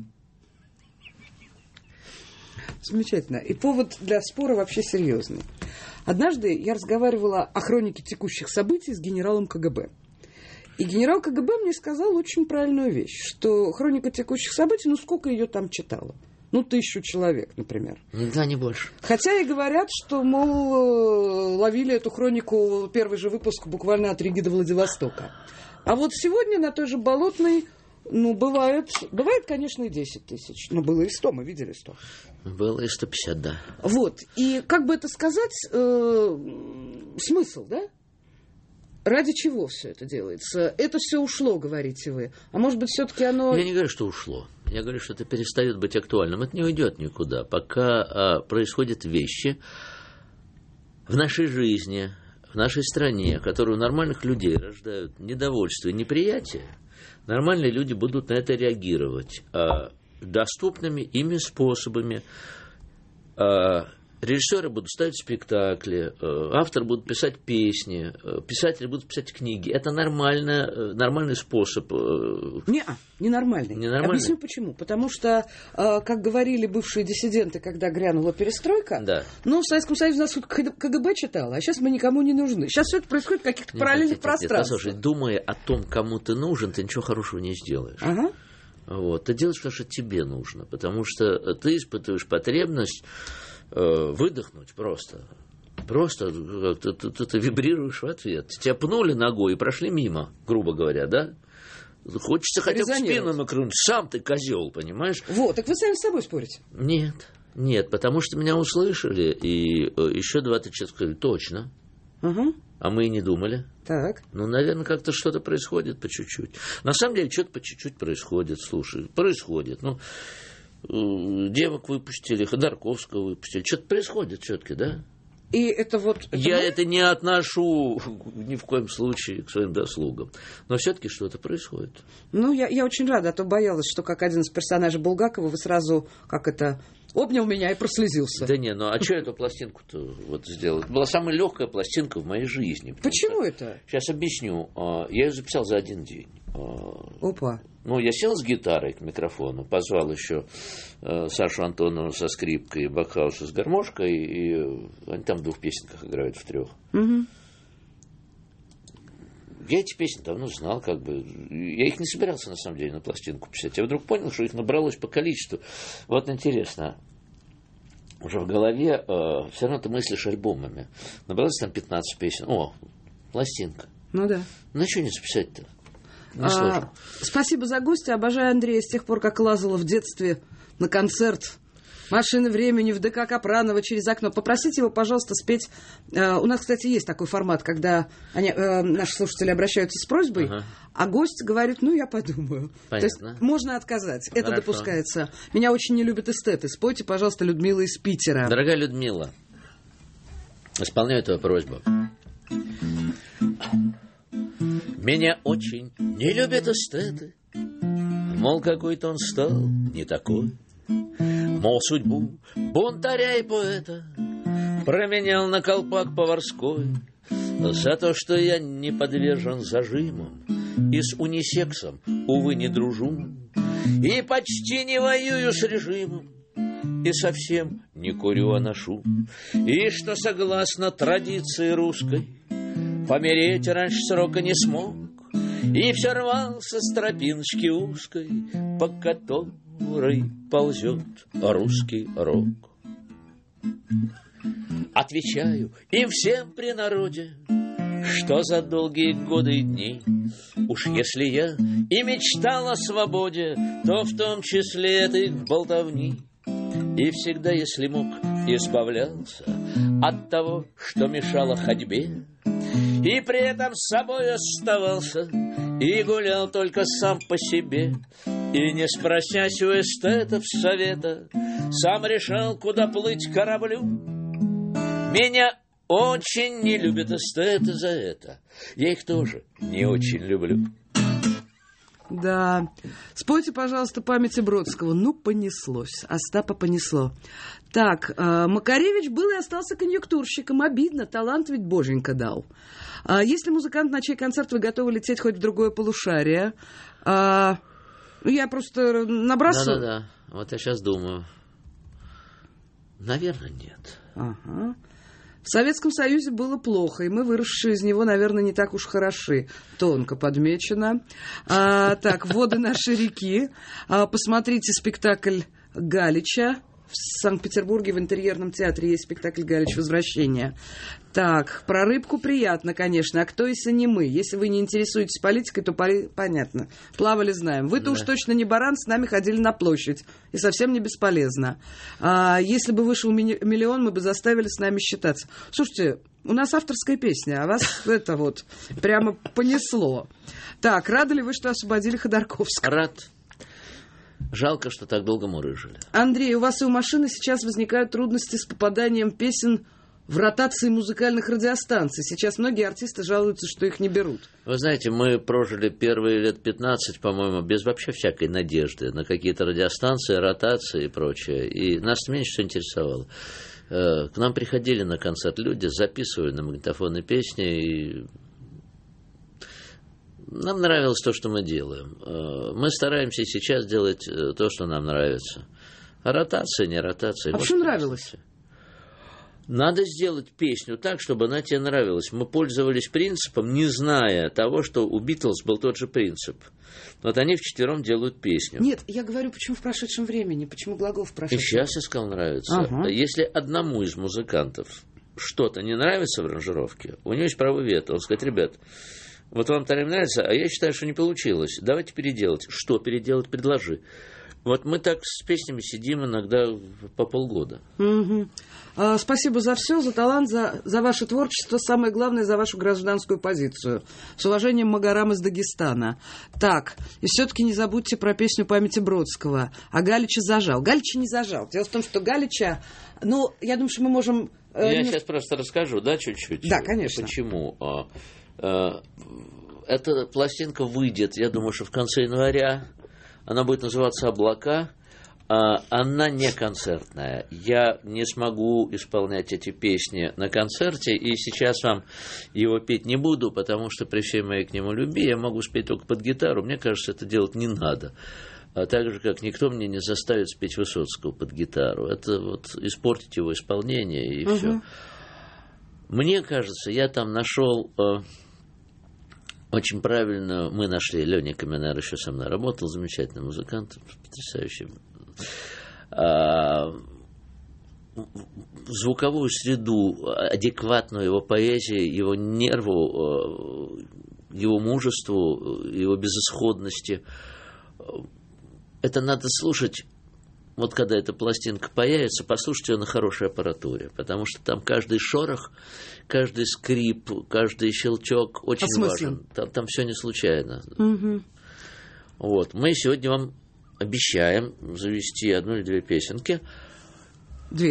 Замечательно. И повод для спора вообще серьезный. Однажды я разговаривала о хронике текущих событий с генералом ка гэ бэ. И генерал ка гэ бэ мне сказал очень правильную вещь, что хроника текущих событий, ну сколько ее там читала? Ну, тысячу человек, например. Да, не больше. Хотя и говорят, что, мол, ловили эту хронику, первый же выпуск, буквально от Риги до Владивостока. А вот сегодня на той же Болотной, ну, бывает, бывает, конечно, и десять тысяч. Но было и сто, мы видели сто. Было и сто пятьдесят, да. Вот. И, как бы это сказать, э, смысл, да? Ради чего все это делается? Это все ушло, говорите вы. А может быть, все-таки оно... Я не говорю, что ушло. Я говорю, что это перестает быть актуальным. Это не уйдет никуда. Пока а, происходят вещи в нашей жизни, в нашей стране, которые у нормальных людей рождают недовольство и неприятие, нормальные люди будут на это реагировать а, доступными ими способами. А, режиссеры будут ставить спектакли, авторы будут писать песни, писатели будут писать книги. Это нормально, нормальный способ. Не, ненормальный. ненормальный. Объясню почему. Потому что, как говорили бывшие диссиденты, когда грянула перестройка, да. ну, в Советском Союзе нас ка гэ бэ читало, а сейчас мы никому не нужны. Сейчас все это происходит в каких-то нет, параллельных нет, пространствах. Нет, послушай, думая о том, кому ты нужен, ты ничего хорошего не сделаешь. Ага. Вот. Ты делаешь то, что тебе нужно, потому что ты испытываешь потребность выдохнуть просто. Просто ты, ты, ты, ты вибрируешь в ответ. Тебя пнули ногой и прошли мимо, грубо говоря, да? Хочется хотя бы спину накрыть. Сам ты козел, понимаешь? Вот, так вы сами с собой спорите? Нет, нет, потому что меня услышали, и еще двадцать человек сказали, точно. Угу. А мы и не думали. Так. Ну, наверное, как-то что-то происходит по чуть-чуть. На самом деле, что-то по чуть-чуть происходит, слушай, происходит. Ну, девок выпустили, Ходорковского выпустили. Что-то происходит все-таки, да? И это вот... Это Я мы? это не отношу ни в коем случае к своим заслугам. Но все-таки что-то происходит. Ну, я, я очень рада, а то боялась, что как один из персонажей Булгакова вы сразу, как это, обнял меня и прослезился. Да не, ну а что эту пластинку-то вот сделать? Это была самая легкая пластинка в моей жизни. Почему это? Сейчас объясню. Я ее записал за один день. Опа. Ну, я сел с гитарой к микрофону, позвал еще э, Сашу Антонову со скрипкой, Бакхауса с гармошкой, и они там в двух песенках играют, в трех. Угу. Я эти песни давно знал, как бы. Я их не собирался, на самом деле, на пластинку писать. Я вдруг понял, что их набралось по количеству. Вот интересно, уже в голове э, все равно ты мыслишь альбомами. Набралось там пятнадцать песен. О, пластинка. Ну да. Ну, что не записать-то? А, спасибо за гостя. Обожаю Андрея с тех пор, как лазала в детстве на концерт «Машины времени» в ДК Капранова через окно. Попросите его, пожалуйста, спеть. А, у нас, кстати, есть такой формат, когда они, а, наши слушатели обращаются с просьбой, ага. а гость говорит, ну, я подумаю. Понятно. То есть можно отказать. Это Хорошо. Допускается. Меня очень не любят эстеты. Спойте, пожалуйста, Людмила из Питера. Дорогая Людмила, исполняю твою просьбу. Меня очень не любят эстеты, мол, какой-то он стал не такой. Мол, судьбу бунтаря и поэта променял на колпак поварской. За то, что я не подвержен зажимам и с унисексом, увы, не дружу, и почти не воюю с режимом, и совсем не курю, а ношу, и что, согласно традиции русской, помереть раньше срока не смог, и все рвался с тропиночки узкой, по которой ползет русский рок. Отвечаю им всем при народе, что за долгие годы и дни, уж если я и мечтал о свободе, то в том числе этой болтовни. И всегда, если мог, избавлялся от того, что мешало ходьбе, и при этом с собой оставался, и гулял только сам по себе, и, не спросясь у эстетов совета, сам решал, куда плыть кораблю. Меня очень не любят эстеты за это. Я их тоже не очень люблю. Да. Спойте, пожалуйста, памяти Бродского. Ну, понеслось. Остапа понесло. Так, э, Макаревич был и остался конъюнктурщиком. Обидно. Талант ведь боженька дал. А если музыкант на чей концерт вы готовы лететь хоть в другое полушарие? А, я просто набрасываю. Да-да-да. Вот я сейчас думаю. Наверное, нет. Ага. В Советском Союзе было плохо, и мы, выросшие из него, наверное, не так уж хороши. Тонко подмечено. А, так, «Воды нашей реки». А, посмотрите спектакль Галича. В Санкт-Петербурге в интерьерном театре есть спектакль «Галич. Возвращение». Так, про рыбку приятно, конечно. А кто, если не мы? Если вы не интересуетесь политикой, то поли... понятно. Плавали, знаем. Вы-то да. уж точно не баран, с нами ходили на площадь. И совсем не бесполезно. А, если бы вышел ми- миллион, мы бы заставили с нами считаться. Слушайте, у нас авторская песня, а вас это вот прямо понесло. Так, рады ли вы, что освободили Ходорковского? Рад. Жалко, что так долго мурыжили. Андрей, у вас и у машины сейчас возникают трудности с попаданием песен в ротации музыкальных радиостанций. Сейчас многие артисты жалуются, что их не берут. Вы знаете, мы прожили первые лет пятнадцать, по-моему, без вообще всякой надежды на какие-то радиостанции, ротации и прочее. И нас меньше всего интересовало. К нам приходили на концерт люди, записывали на магнитофоны песни, и нам нравилось то, что мы делаем. Мы стараемся сейчас делать то, что нам нравится. А ротация, не ротация. А вот что нравилось? Надо сделать песню так, чтобы она тебе нравилась. Мы пользовались принципом, не зная того, что у Битлз был тот же принцип. Вот они вчетвером делают песню. Нет, я говорю, почему в прошедшем времени, почему глагол в прошедшем. И сейчас я сказал, нравится. Ага. Если одному из музыкантов что-то не нравится в аранжировке, у него есть право вето. Он скажет: ребят, вот вам тарим нравится, а я считаю, что не получилось. Давайте переделать. Что переделать? Предложи. Вот мы так с песнями сидим иногда по полгода. Угу. А, спасибо за все, за талант, за, за ваше творчество. Самое главное, за вашу гражданскую позицию. С уважением, Магарам из Дагестана. Так, и все-таки не забудьте про песню памяти Бродского. А Галича зажал. Галича не зажал. Дело в том, что Галича... Ну, я думаю, что мы можем... Э, я не... сейчас просто расскажу, да, чуть-чуть? Да, конечно. Почему? Эта пластинка выйдет, я думаю, что в конце января. Она будет называться «Облака». Она не концертная. Я не смогу исполнять эти песни на концерте, и сейчас вам его петь не буду, потому что при всей моей к нему любви я могу спеть только под гитару. Мне кажется, это делать не надо. А так же, как никто мне не заставит спеть Высоцкого под гитару. Это вот испортить его исполнение, и угу. все. Мне кажется, я там нашел... Очень правильно мы нашли. Леня Каменар еще со мной работал, замечательный музыкант, потрясающий. А, звуковую среду, адекватную его поэзии, его нерву, его мужеству, его безысходности. Это надо слушать. Вот когда эта пластинка появится, послушайте ее на хорошей аппаратуре, потому что там каждый шорох, каждый скрип, каждый щелчок очень важен. Там, там все не случайно. Угу. Вот. Мы сегодня вам обещаем завести одну или две песенки. Две.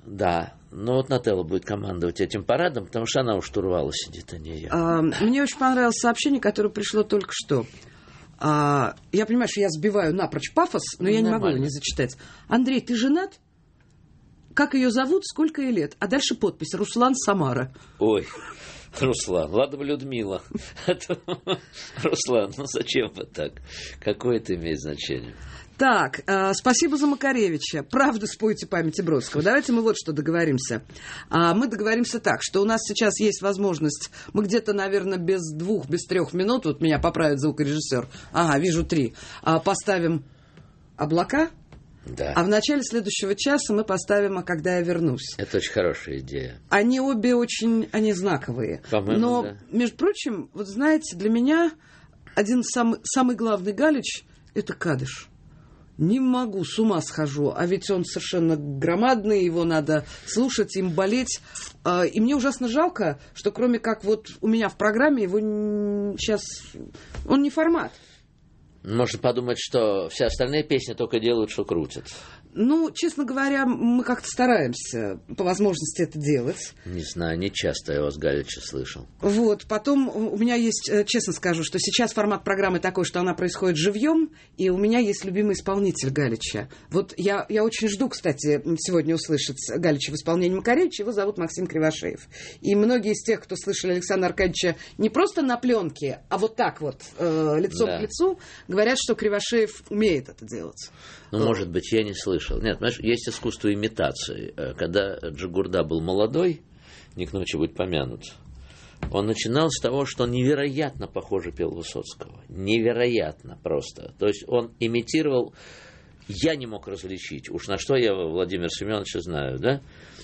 Да. Ну, вот Нателла будет командовать этим парадом, потому что она у штурвала сидит, а не я. А, мне очень понравилось сообщение, которое пришло только что. А, я понимаю, что я сбиваю напрочь пафос, но ну, я не могу его не зачитать. Андрей, ты женат? Как ее зовут? Сколько ей лет? А дальше подпись. Руслан Самара. Ой, Руслан. Ладно бы Людмила. Руслан, ну зачем вы так? Какое это имеет значение? Так, э, спасибо за Макаревича. Правда, спойте памяти Бродского. Давайте мы вот что договоримся. А, мы договоримся так, что у нас сейчас есть возможность, мы где-то, наверное, без двух, без трех минут, вот меня поправит звукорежиссер, ага, вижу три, а, поставим «Облака», да. А в начале следующего часа мы поставим «А когда я вернусь». Это очень хорошая идея. Они обе очень, они знаковые. По-моему, Но, да. между прочим, вот знаете, для меня один самый, самый главный Галич – это Кадыш. Не могу, с ума схожу. А ведь он совершенно громадный, его надо слушать, им болеть. И мне ужасно жалко, что кроме как вот у меня в программе его сейчас... Он не формат. Можно подумать, что все остальные песни только делают, что крутят. Ну, честно говоря, мы как-то стараемся по возможности это делать. Не знаю, не часто я вас Галича слышал. Вот, потом у меня есть, честно скажу, что сейчас формат программы такой, что она происходит живьем, и у меня есть любимый исполнитель Галича. Вот я, я очень жду, кстати, сегодня услышать Галича в исполнении Макаревича, его зовут Максим Кривошеев. И многие из тех, кто слышали Александра Аркадьевича не просто на пленке, а вот так вот, э, лицом да. к лицу, говорят, что Кривошеев умеет это делать. Ну, может быть, я не слышал. Нет, понимаешь, есть искусство имитации. Когда Джигурда был молодой, не к ночи будет помянут, он начинал с того, что он невероятно похоже пел Высоцкого. Невероятно просто. То есть он имитировал... Я не мог различить. Уж на что я Владимира Семеновича знаю, да?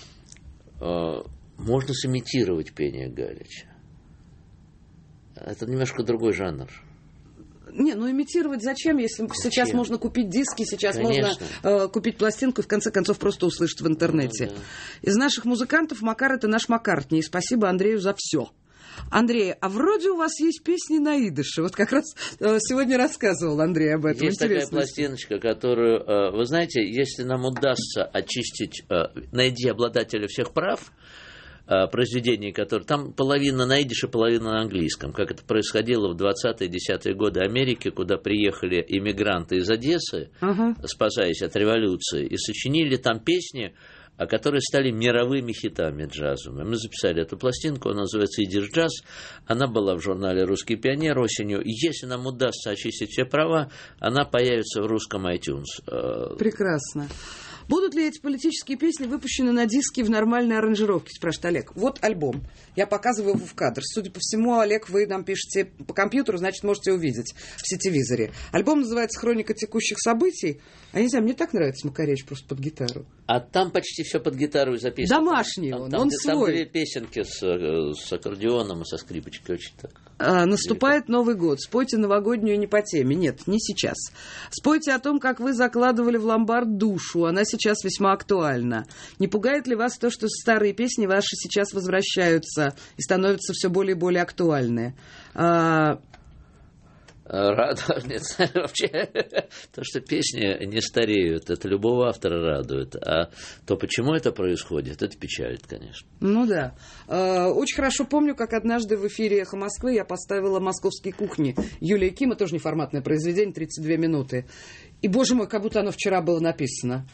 Можно сымитировать пение Галича. Это немножко другой жанр. Не, ну имитировать зачем, если зачем? Сейчас можно купить диски, сейчас Конечно. можно э, купить пластинку и в конце концов просто услышать в интернете. Ну, да. Из наших музыкантов Макар — это наш Маккартни. И спасибо Андрею за все. Андрей, а вроде у вас есть песни на идыше. Вот как раз э, сегодня рассказывал Андрей об этом. Есть Интересно. такая пластиночка, которую, э, вы знаете, если нам удастся очистить, э, найди обладателя всех прав, произведений, которые... Там половина на идише, половина на английском. Как это происходило в двадцатые-десятые годы Америки, куда приехали иммигранты из Одессы, uh-huh. спасаясь от революции, и сочинили там песни, которые стали мировыми хитами джазовыми. Мы записали эту пластинку, она называется «Идиш джаз». Она была в журнале «Русский пионер» осенью. И если нам удастся очистить все права, она появится в русском iTunes. Прекрасно. Будут ли эти политические песни выпущены на диске в нормальной аранжировке, спрашивает Олег. Вот альбом. Я показываю его в кадр. Судя по всему, Олег, вы нам пишете по компьютеру, значит, можете увидеть в сетевизоре. Альбом называется «Хроника текущих событий». А не знаю, мне так нравится Макаревич просто под гитару. А там почти все под гитару записано. Домашний там, он, там, он там, свой. Там две песенки с, с аккордеоном и со скрипочкой. Очень так. А, наступает Новый год. Спойте новогоднюю не по теме. Нет, не сейчас. Спойте о том, как вы закладывали в ломбард душу. Она сейчас весьма актуальна. Не пугает ли вас то, что старые песни ваши сейчас возвращаются и становятся все более и более актуальны? А... Радует. Нет, вообще, то, что песни не стареют, это любого автора радует. А то, почему это происходит, это печалит, конечно. Ну да. Очень хорошо помню, как однажды в эфире «Эхо Москвы» я поставила «Московские кухни» Юлия Кима, тоже неформатное произведение, тридцать две минуты. И, боже мой, как будто оно вчера было написано.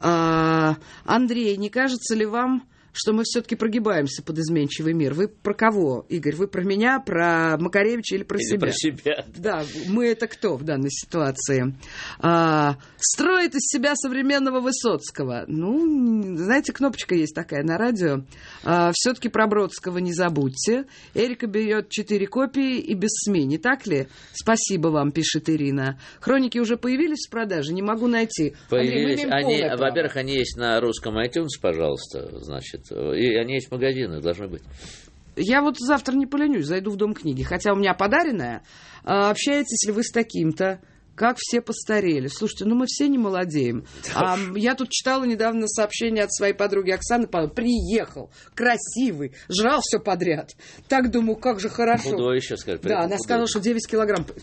А, Андрей, не кажется ли вам, что мы все-таки прогибаемся под изменчивый мир? Вы про кого, Игорь? Вы про меня, про Макаревича или про или себя? Про себя. Да, мы это кто в данной ситуации? А, строит из себя современного Высоцкого. Ну, знаете, кнопочка есть такая на радио. А, все-таки про Бродского не забудьте. Эрика берет четыре копии и без СМИ, не так ли? Спасибо вам, пишет Ирина. Хроники уже появились в продаже? Не могу найти. Появились. Андрей, они, во-первых, они есть на русском iTunes, пожалуйста, значит. И они есть в магазинах, должны быть. Я вот завтра не поленюсь, зайду в Дом книги. Хотя у меня подаренная. Общаетесь ли вы с таким-то? Как все постарели. Слушайте, ну мы все не молодеем. А, я тут читала недавно сообщение от своей подруги Оксаны. Приехал, красивый, жрал все подряд. Так думаю, как же хорошо. Худой еще, скажи. Да, она худой. сказала, что девять килограмм...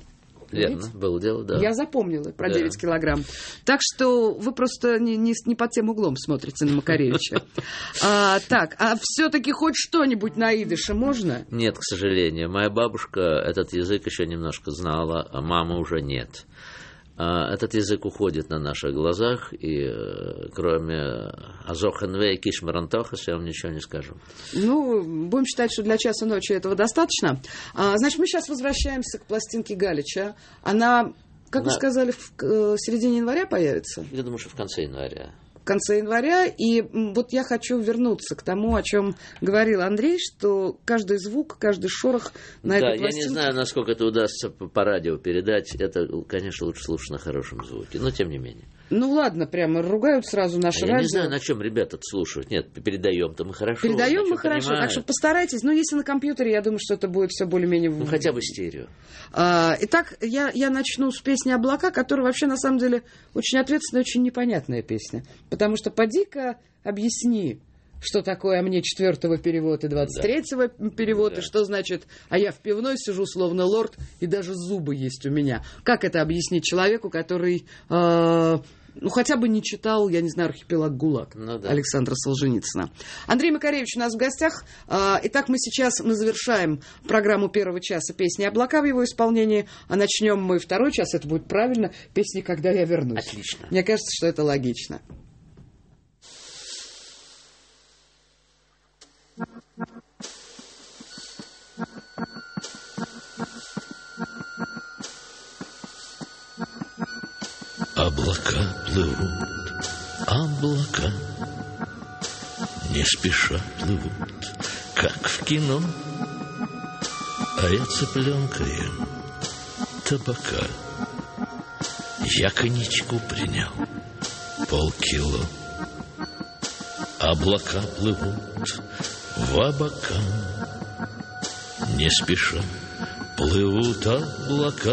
Верно, Видите? было дело, да. Я запомнила про Да. девять килограмм. Так что вы просто не, не, не под тем углом смотрите на Макаревича. А, так, а все-таки хоть что-нибудь на идыше можно? Нет, к сожалению. Моя бабушка этот язык еще немножко знала, а мама уже нет. А, Этот язык уходит на наших глазах, и э, кроме Азохенве и Кишмарантохас я вам ничего не скажу. Ну, будем считать, что для часа ночи этого достаточно. А, значит, мы сейчас возвращаемся к пластинке Галича. Она, как Она- вы сказали, в э, середине января появится? Я думаю, что в конце января. В конце января. И м, вот я хочу вернуться к тому, о чем говорил Андрей, что каждый звук, каждый шорох на Да, этой я пластинке... не знаю, насколько это удастся по, по радио передать. Это, конечно, лучше слушать на хорошем звуке, но тем не менее. Ну ладно, прямо ругают сразу наши А я радио. не знаю, на чем ребята слушают. Нет, передаем-то мы хорошо. Передаем на мы чем хорошо, понимают. так что постарайтесь. Но если на компьютере, я думаю, что это будет все более-менее... Ну, хотя бы стерео. А, итак, я, я начну с песни «Облака», которая вообще, на самом деле, очень ответственная, очень непонятная песня. Потому что поди-ка объясни, что такое «А мне» четвертого перевод и двадцать третьего перевод, Да. и что значит «А я в пивной сижу, словно лорд, и даже зубы есть у меня». Как это объяснить человеку, который... э, ну, хотя бы не читал, я не знаю, «Архипелаг ГУЛАГ» Ну да. Александра Солженицына. Андрей Макаревич у нас в гостях. А, Итак, мы сейчас мы завершаем программу первого часа песни «Облака» в его исполнении, а начнем мы второй час, это будет правильно, песни «Когда я вернусь». Отлично. Мне кажется, что это логично. Облака плывут, облака не спеша плывут, как в кино. А я цыпленка ем табака. Я коньячку принял полкило. Облака плывут в облака, не спеша плывут облака.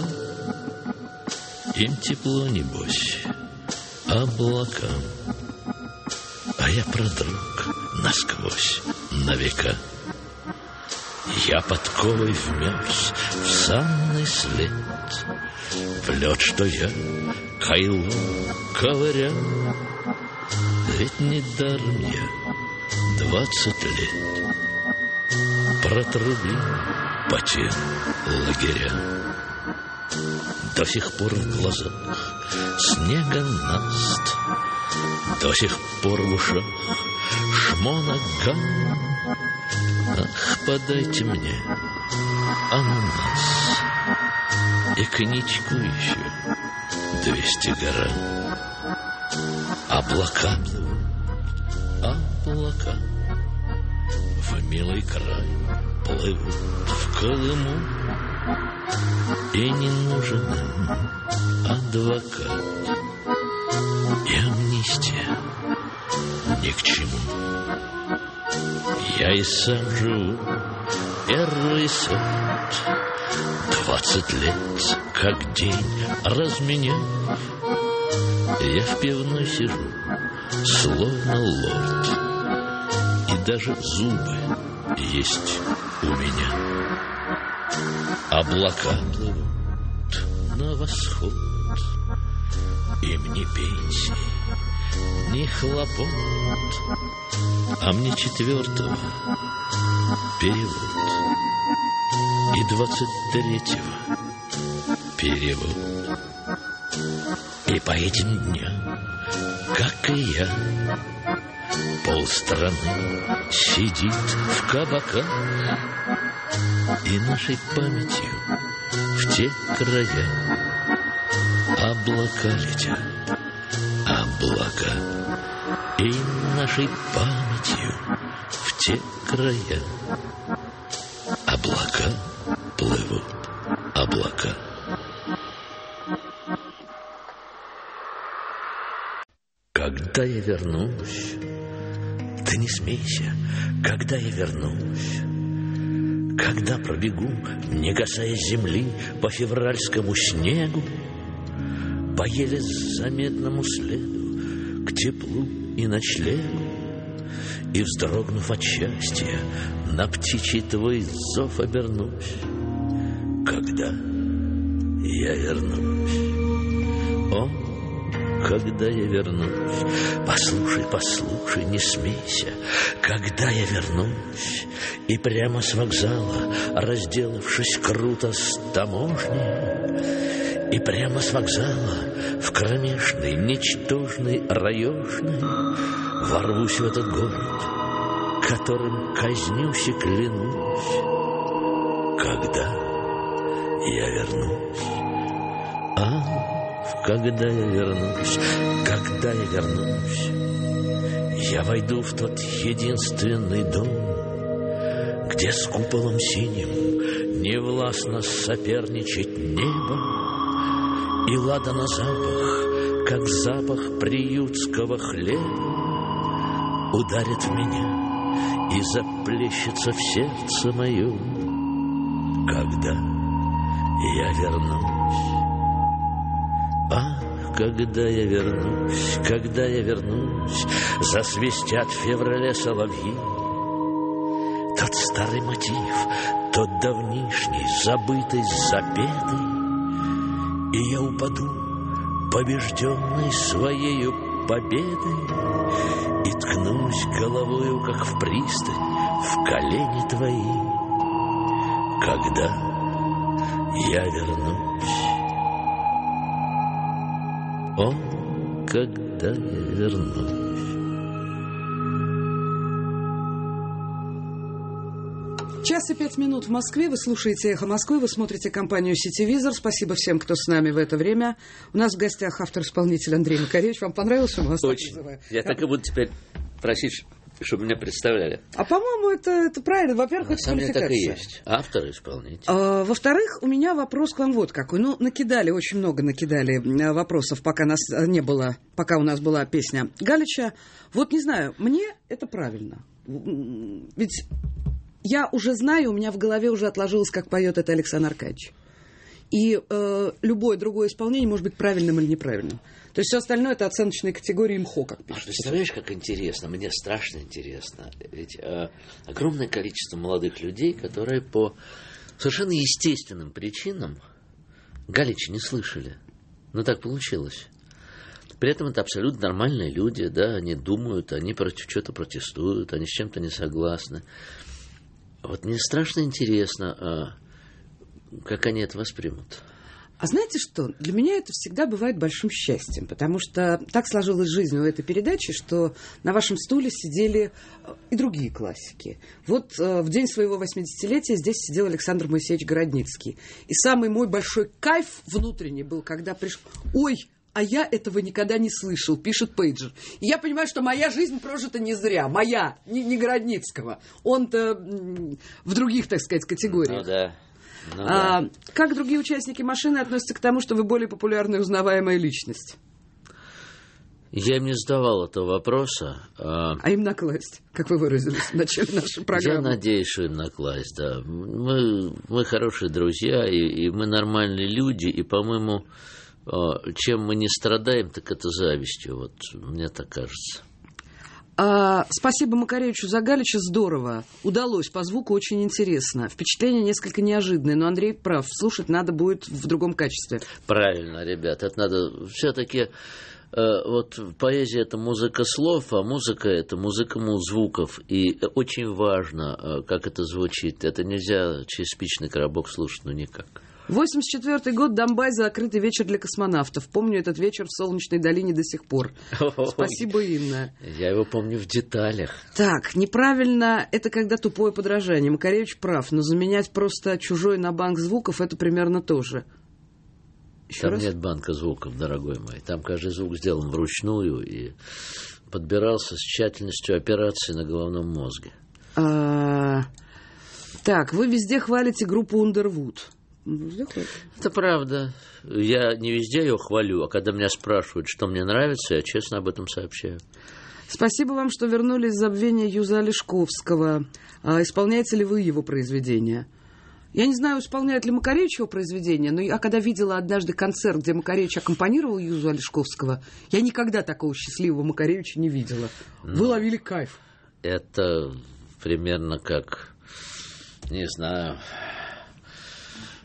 Им тепло, небось, облакам, а я продрог насквозь на века. Я подковой вмерз в санный след, в лед, что я кайло ковырял. Ведь недаром я двадцать лет протрубил по тем лагерям. До сих пор в глазах снега наст, до сих пор в ушах шмонага. Ах, подайте мне ананас и коньячку еще двести грамм. Облака плывут, облака в милый край плывут в Колыму. И не нужен им адвокат, и амнистия ни к чему. Я и сам живу первый сорт, двадцать лет, как день разменяв. Я в пивной сижу, словно лорд, и даже зубы есть у меня. Облака плывут на восход, им ни пенсии, ни хлопот, а мне четвертого перевод и двадцать третьего перевод. И по этим дням, как и я, полстраны сидит в кабаках, и нашей памятью в те края облака летят, облака. И нашей памятью в те края облака плывут, облака. Когда я вернусь, ты не смейся, когда я вернусь, когда пробегу, не касаясь земли, по февральскому снегу, по еле заметному следу, к теплу и ночлегу, и, вздрогнув от счастья, на птичий твой зов обернусь. Когда я вернусь. О, когда я вернусь, послушай, послушай, не смейся, когда я вернусь, и прямо с вокзала, разделавшись круто с таможней, и прямо с вокзала в кромешный, ничтожный, раёшный ворвусь в этот город, которым казнюсь и клянусь, когда я вернусь. А когда я вернусь, когда я вернусь, я войду в тот единственный дом, где с куполом синим невластно соперничать небо, и ладана запах, как запах приютского хлеба, ударит в меня и заплещется в сердце моем, когда я вернусь. А когда я вернусь, когда я вернусь, засвистят в феврале соловьи. Тот старый мотив, тот давнишний, забытый, запетый, и я упаду, побежденный своею победой, и ткнусь головою, как в пристань, в колени твои, когда я вернусь. О, когда я вернусь. Час и пять минут в Москве. Вы слушаете «Эхо Москвы», вы смотрите компанию «Сетевизор». Спасибо всем, кто с нами в это время. У нас в гостях автор-исполнитель Андрей Макаревич. Вам понравилось, что мы вас так называем? Я так и буду теперь просить, чтобы меня представляли. А, по-моему, это, это правильно. Во-первых, На это самом деле так и квалификация. есть. Автор, исполнитель. А, во-вторых, у меня вопрос к вам вот какой. Ну, накидали, очень много накидали а, вопросов, пока нас не было, пока у нас была песня Галича. Вот не знаю, мне это правильно. Ведь я уже знаю, у меня в голове уже отложилось, как поет это Александр Аркадьевич. И э, любое другое исполнение может быть правильным или неправильным. То есть все остальное это оценочные категории МХО, как пишут. А представляешь, как интересно, мне страшно интересно. Ведь э, огромное количество молодых людей, которые по совершенно естественным причинам Галича не слышали. Но так получилось. При этом это абсолютно нормальные люди, да, они думают, они против чего-то протестуют, они с чем-то не согласны. Вот мне страшно интересно, как они это воспримут. А знаете что? Для меня это всегда бывает большим счастьем, потому что так сложилась жизнь у этой передачи, что на вашем стуле сидели и другие классики. Вот в день своего восьмидесятилетия здесь сидел Александр Моисеевич Городницкий. И самый мой большой кайф внутренний был, когда пришел... Ой! А я этого никогда не слышал, пишет пейджер. И я понимаю, что моя жизнь прожита не зря. Моя, не, не Городницкого. Он-то м, в других, так сказать, категориях. Ну да. Ну, а, да. Как другие участники машины относятся к тому, что вы более популярная и узнаваемая личность? Я им не задавал этого вопроса. А, а им накласть, как вы выразились в начале нашей программы. Я надеюсь, что им накласть, да. Мы, мы хорошие друзья, и, и мы нормальные люди, и, по-моему... Чем мы не страдаем, так это завистью. Вот мне так кажется. А, спасибо Макаревичу за Галича. Здорово. Удалось. По звуку очень интересно. Впечатление несколько неожиданное. Но Андрей прав. Слушать надо будет в другом качестве. Правильно, ребят. Это надо все-таки... Вот поэзия — это музыка слов, а музыка — это музыка звуков. И очень важно, как это звучит. Это нельзя через спичный коробок слушать, ну никак. восемьдесят четвёртый год, Донбасс, закрытый вечер для космонавтов. Помню этот вечер в Солнечной долине до сих пор. Спасибо, Инна. Я его помню в деталях. Так, неправильно, это когда тупое подражание. Макаревич прав, но заменять просто чужой на банк звуков — это примерно то же. Еще Там раз? нет банка звуков, дорогой мой. Там каждый звук сделан вручную и подбирался с тщательностью операции на головном мозге. А, так, вы везде хвалите группу Underwood. Это правда. Я не везде ее хвалю, а когда меня спрашивают, что мне нравится, я честно об этом сообщаю. Спасибо вам, что вернулись из забвения Юза Олешковского. А исполняете ли вы его произведения? Я не знаю, исполняет ли Макаревич его произведения, но я когда видела однажды концерт, где Макаревич аккомпанировал Юзу Олешковского, я никогда такого счастливого Макаревича не видела. Вы ну, ловили кайф. Это примерно как, не знаю...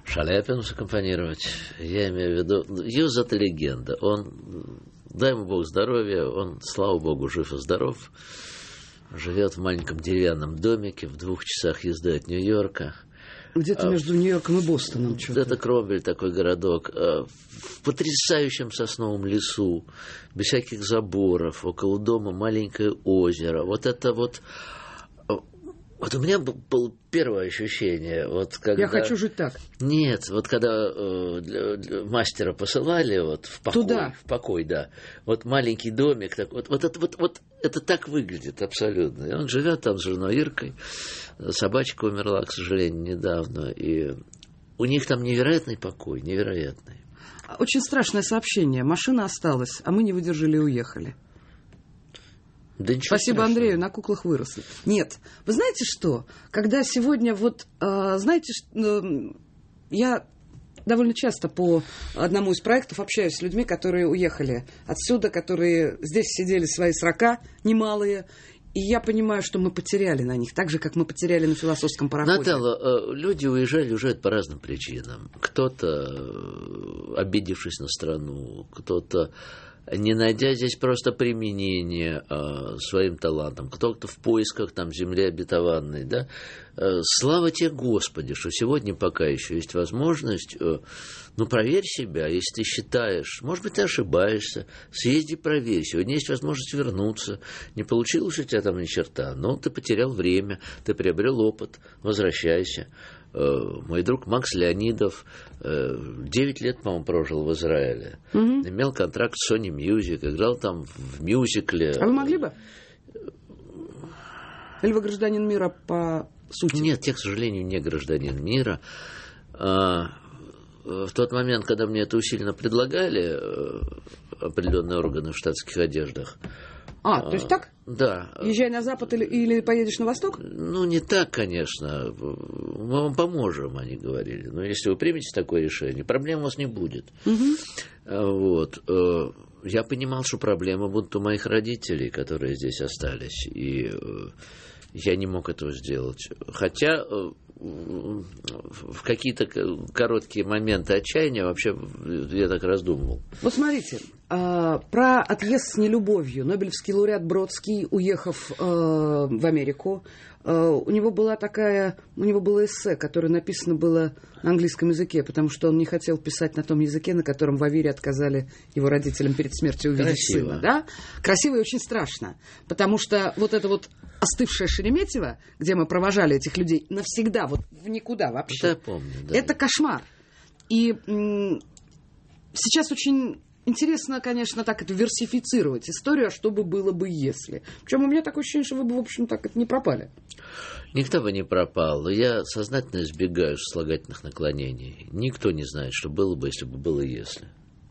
Шаляпину саккомпанировать. Я имею в виду... Юз — это легенда. Он, дай ему Бог здоровья, он, слава Богу, жив и здоров. Живет в маленьком деревянном домике в двух часах езды от Нью-Йорка. Где-то а, между Нью-Йорком и Бостоном. Что-то. Это Кромвель, такой городок. В потрясающем сосновом лесу, без всяких заборов, около дома маленькое озеро. Вот это вот... Вот у меня было первое ощущение, вот когда... Я хочу жить так. Нет, вот когда э, для, для мастера посылали вот в покой, туда. в покой, да, вот маленький домик, так, вот, вот, это, вот, вот это так выглядит абсолютно. И он живет там с женой Иркой, собачка умерла, к сожалению, недавно, и у них там невероятный покой, невероятный. Очень страшное сообщение. Машина осталась, а мы не выдержали и уехали. Да Спасибо страшного. Андрею, на куклах выросли. Нет, вы знаете что? Когда сегодня вот, э, знаете, э, я довольно часто по одному из проектов общаюсь с людьми, которые уехали отсюда, которые здесь сидели свои срока немалые, и я понимаю, что мы потеряли на них, так же, как мы потеряли на философском пароходе. Наталья, люди уезжали, уезжают по разным причинам. Кто-то, обидевшись на страну, кто-то, не найдя здесь просто применения э, своим талантам, кто-то в поисках там земли обетованной, да. Э, слава тебе, Господи, что сегодня пока еще есть возможность, э, ну, проверь себя, если ты считаешь, может быть, ты ошибаешься, съезди, проверь, сегодня есть возможность вернуться, не получилось у тебя там ни черта, но ты потерял время, ты приобрел опыт, возвращайся. Мой друг Макс Леонидов девять лет, по-моему, прожил в Израиле. Угу. Имел контракт с Sony Music, играл там в мюзикле. А вы могли бы? Или вы гражданин мира по сути? Нет, я, к сожалению, не гражданин мира. В тот момент, когда мне это усиленно предлагали, определенные органы в штатских одеждах. А, то есть так? Да. Езжай на запад или, или поедешь на восток? Ну, не так, конечно. Мы вам поможем, они говорили. Но если вы примете такое решение, проблем у вас не будет. Угу. Вот. Я понимал, что проблемы будут у моих родителей, которые здесь остались. И я не мог этого сделать. Хотя в какие-то короткие моменты отчаяния вообще я так раздумывал. Вот смотрите, про отъезд с нелюбовью. Нобелевский лауреат Бродский, уехав в Америку, у него была такая, у него было эссе, которое написано было на английском языке, потому что он не хотел писать на том языке, на котором в Авере отказали его родителям перед смертью увидеть Красиво. сына. Да? Красиво и очень страшно, потому что вот это вот остывшее Шереметьево, где мы провожали этих людей навсегда, вот в никуда вообще. Да, помню, да. Это кошмар. И м- сейчас очень интересно, конечно, так это версифицировать историю, а что бы было бы, если. Причем у меня такое ощущение, что вы бы, в общем, так это не пропали. Никто бы не пропал. Я сознательно избегаю сослагательных наклонений. Никто не знает, что было бы, если бы было если.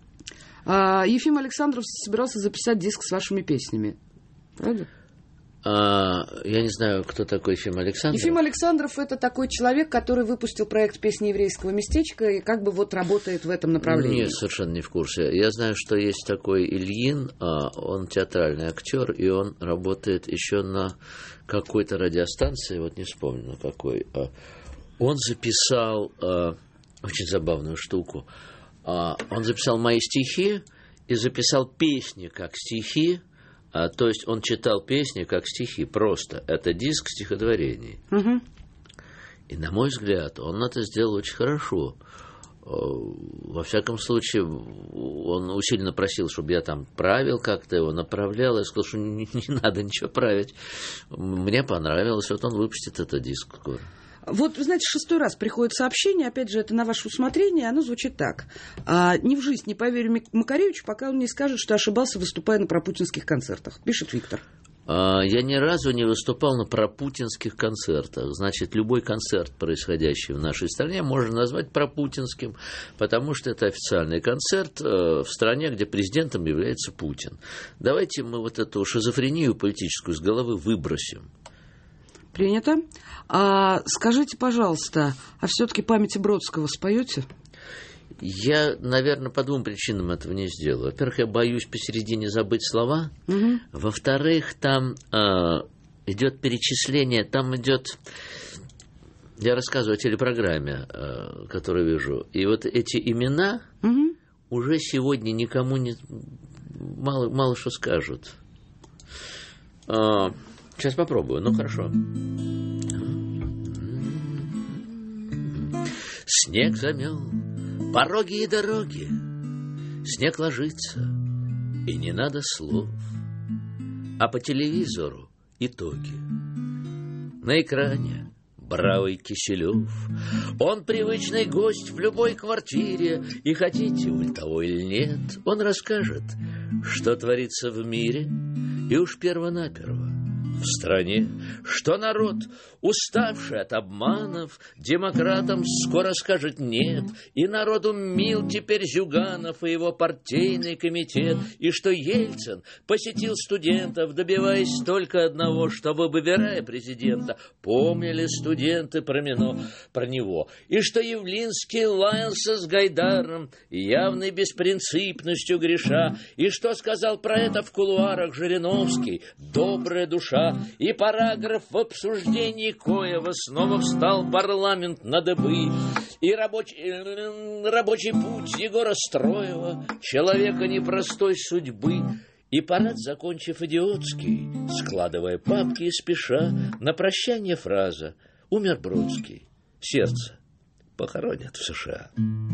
А, Ефим Александров собирался записать диск с вашими песнями. Правда? А, я не знаю, кто такой Ефим Александров. Ефим Александров — это такой человек, который выпустил проект «Песни еврейского местечка» и как бы вот работает в этом направлении. Нет, совершенно не в курсе. Я знаю, что есть такой Ильин, он театральный актер, и он работает еще на какой-то радиостанции, вот не вспомню на какой. Он записал очень забавную штуку. Он записал мои стихи и записал песни как стихи. А, то есть он читал песни как стихи, просто. Это диск стихотворений. Угу. И, на мой взгляд, он это сделал очень хорошо. Во всяком случае, он усиленно просил, чтобы я там правил как-то, его направлял. Я сказал, что не, не надо ничего править. Мне понравилось, вот он выпустит этот диск скоро. Вот, вы знаете, шестой раз приходит сообщение, опять же, это на ваше усмотрение, оно звучит так. А, «Ни в жизнь не поверю Макаревичу, пока он не скажет, что ошибался, выступая на пропутинских концертах», пишет Виктор. А, я ни разу не выступал на пропутинских концертах. Значит, любой концерт, происходящий в нашей стране, можно назвать пропутинским, потому что это официальный концерт в стране, где президентом является Путин. Давайте мы вот эту шизофрению политическую с головы выбросим. Принято. А скажите, пожалуйста, а все-таки памяти Бродского споете? Я, наверное, по двум причинам этого не сделаю. Во-первых, я боюсь посередине забыть слова. Угу. Во-вторых, там э, идет перечисление, там идет я рассказываю о телепрограмме, которую вижу. И вот эти имена угу. уже сегодня никому не... Мало, мало что скажут. Сейчас попробую. Ну, хорошо. Снег замел пороги и дороги, снег ложится, и не надо слов, а по телевизору итоги. На экране бравый Киселев, он привычный гость в любой квартире, и хотите вы того или нет, он расскажет, что творится в мире, и уж перво-наперво в стране, что народ, уставший от обманов, демократам скоро скажет нет, и народу мил теперь Зюганов и его партийный комитет, и что Ельцин посетил студентов, добиваясь только одного, чтобы, выбирая президента, помнили студенты про, мино, про него, и что Явлинский лаялся с Гайдаром, явной беспринципностью греша, и что сказал про это в кулуарах Жириновский, добрая душа. И параграф в обсуждении коего снова встал парламент на дыбы. И рабочий, рабочий путь Егора Строева, человека непростой судьбы. И парад, закончив идиотский, складывая папки и спеша, на прощание фраза: умер Бродский, сердце похоронят в США.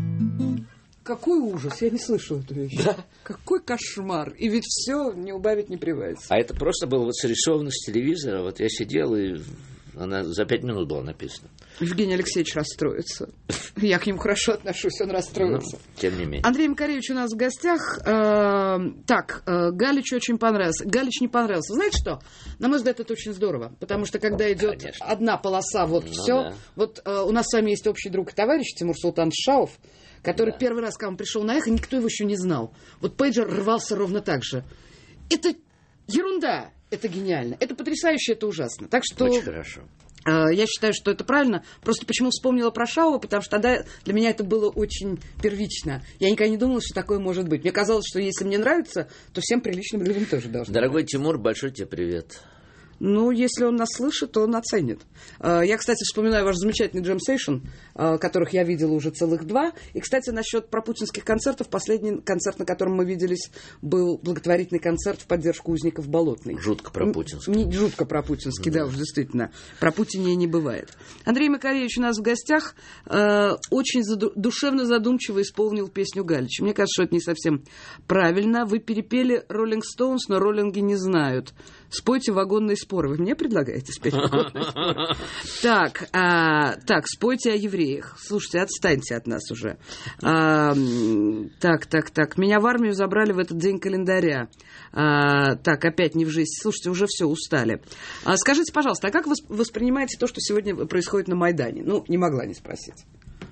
Какой ужас, я не слышала эту вещь. Да. Какой кошмар. И ведь все не убавить, не прибавить. А это просто было вот срисовано с телевизора. Вот я сидел, и она за пять минут была написана. Евгений Алексеевич расстроится. Я к нему хорошо отношусь, он расстроится. Ну, тем не менее. Андрей Макаревич у нас в гостях. Э, так, э, Галич очень понравился. Галич не понравился. Знаете что? На мой взгляд, это очень здорово. Потому что когда идет Конечно. одна полоса, вот ну, все. Да. Вот э, у нас с вами есть общий друг и товарищ Тимур Султанович Шаов, который да. первый раз, когда он пришел на «Эхо», никто его еще не знал. Вот пейджер рвался ровно так же. Это ерунда, это гениально, это потрясающе, это ужасно. Так что... Очень хорошо. Э, я считаю, что это правильно. Просто почему вспомнила про Шаова, потому что тогда для меня это было очень первично. Я никогда не думала, что такое может быть. Мне казалось, что если мне нравится, то всем приличным людям тоже должно быть. Дорогой Тимур, большой тебе привет. Ну, если он нас слышит, то он оценит. Я, кстати, вспоминаю ваш замечательный джем-сейшн, которых я видела уже целых два. И, кстати, насчет пропутинских концертов. Последний концерт, на котором мы виделись, был благотворительный концерт в поддержку узников Болотной. Жутко пропутинский. Не, жутко пропутинский, да, да уж действительно. Про Путине не бывает. Андрей Макаревич у нас в гостях. Очень заду- душевно задумчиво исполнил песню Галича. Мне кажется, что это не совсем правильно. Вы перепели Rolling Stones, но роллинги не знают. Спойте вагонные споры. Вы мне предлагаете спеть вагонные споры? Так, а, так, спойте о евреях. Слушайте, отстаньте от нас уже. А, так, так, так. Меня в армию забрали в этот день календаря. А, так, опять не в жизнь. Слушайте, уже все, устали. А, скажите, пожалуйста, а как вы воспринимаете то, что сегодня происходит на Майдане? Ну, не могла не спросить.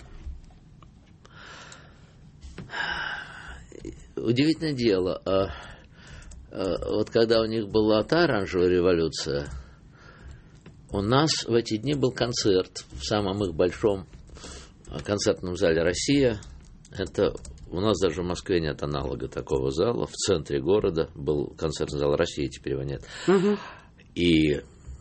Удивительное дело. Вот когда у них была та оранжевая революция, у нас в эти дни был концерт в самом их большом концертном зале «Россия». Это у нас даже в Москве нет аналога такого зала. В центре города был концертный зал «Россия», теперь его нет. Угу. И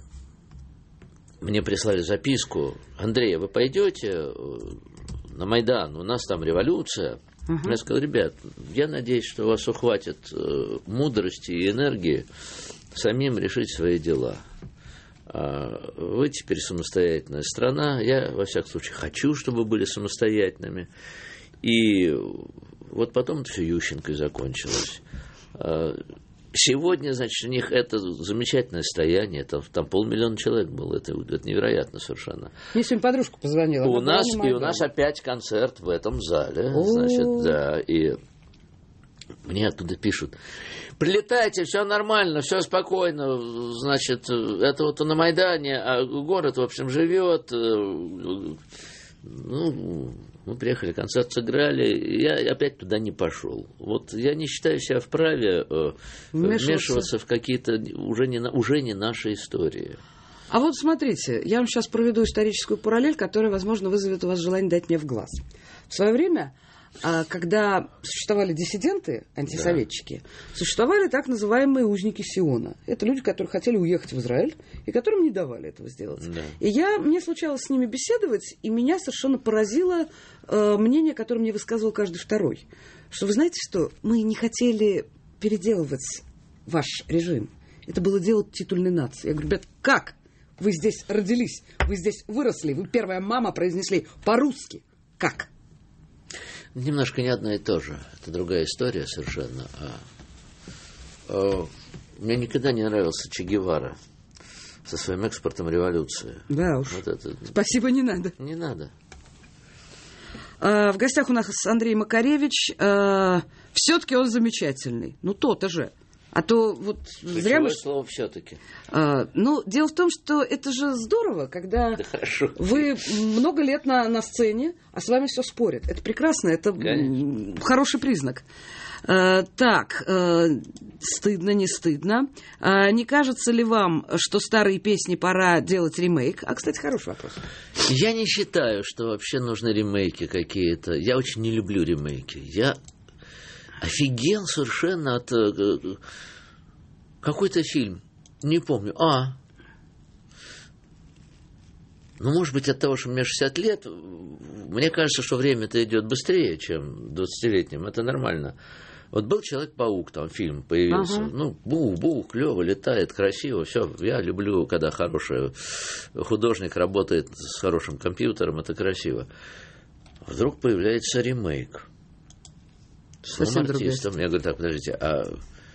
мне прислали записку: Андрей, вы пойдете на Майдан? У нас там революция. Uh-huh. Я сказал: ребят, я надеюсь, что у вас ухватит э, мудрости и энергии самим решить свои дела. А вы теперь самостоятельная страна. Я, во всяком случае, хочу, чтобы вы были самостоятельными. И вот потом это все Ющенко и закончилось. А сегодня, значит, у них это замечательное стояние. Там, там полмиллиона человек было. Это, это невероятно совершенно. Мне сегодня подружка позвонила. У нас, и у нас опять концерт в этом зале. Значит, да. И мне оттуда пишут: прилетайте, все нормально, все спокойно. Значит, это вот на Майдане, а город, в общем, живет. Ну, мы приехали, концерт сыграли, я опять туда не пошел. Вот я не считаю себя вправе э, вмешиваться в какие-то уже не, уже не наши истории. А вот смотрите, я вам сейчас проведу историческую параллель, которая, возможно, вызовет у вас желание дать мне в глаз. В свое время когда существовали диссиденты, антисоветчики, да. существовали так называемые узники Сиона. Это люди, которые хотели уехать в Израиль и которым не давали этого сделать. Да. И я, мне случалось с ними беседовать, и меня совершенно поразило э, мнение, которое мне высказывал каждый второй. Что вы знаете, что мы не хотели переделывать ваш режим. Это было дело титульной нации. Я говорю, ребят, как? Вы здесь родились, вы здесь выросли, вы первая мама произнесли по-русски. Как? Немножко не одно и то же. Это другая история совершенно. А, а, мне никогда не нравился Че Гевара со своим экспортом революции. Да уж. Вот это... Спасибо, не надо. Не надо. А, в гостях у нас Андрей Макаревич. А, все-таки он замечательный. Ну, то-то же. А то вот ключевое зря мы... слово все-таки. А, ну, дело в том, что это же здорово, когда да вы много лет на, на сцене, а с вами все спорят. Это прекрасно, это Конечно. Хороший признак. А, так, а, стыдно, не стыдно. А, не кажется ли вам, что старые песни пора делать ремейк? А, кстати, хороший вопрос. Я не считаю, что вообще нужны ремейки какие-то. Я очень не люблю ремейки. Я... Офигел совершенно от... Какой-то фильм. Не помню. А. Ну, может быть, от того, что мне шестьдесят лет, мне кажется, что время-то идет быстрее, чем двадцатилетним. Это нормально. Вот был «Человек-паук», там фильм появился. Ага. Ну, бух-бух, клево, летает, красиво. Все. Я люблю, когда хороший художник работает с хорошим компьютером. Это красиво. Вдруг появляется ремейк. С артистом. Я говорю, так, подождите, а...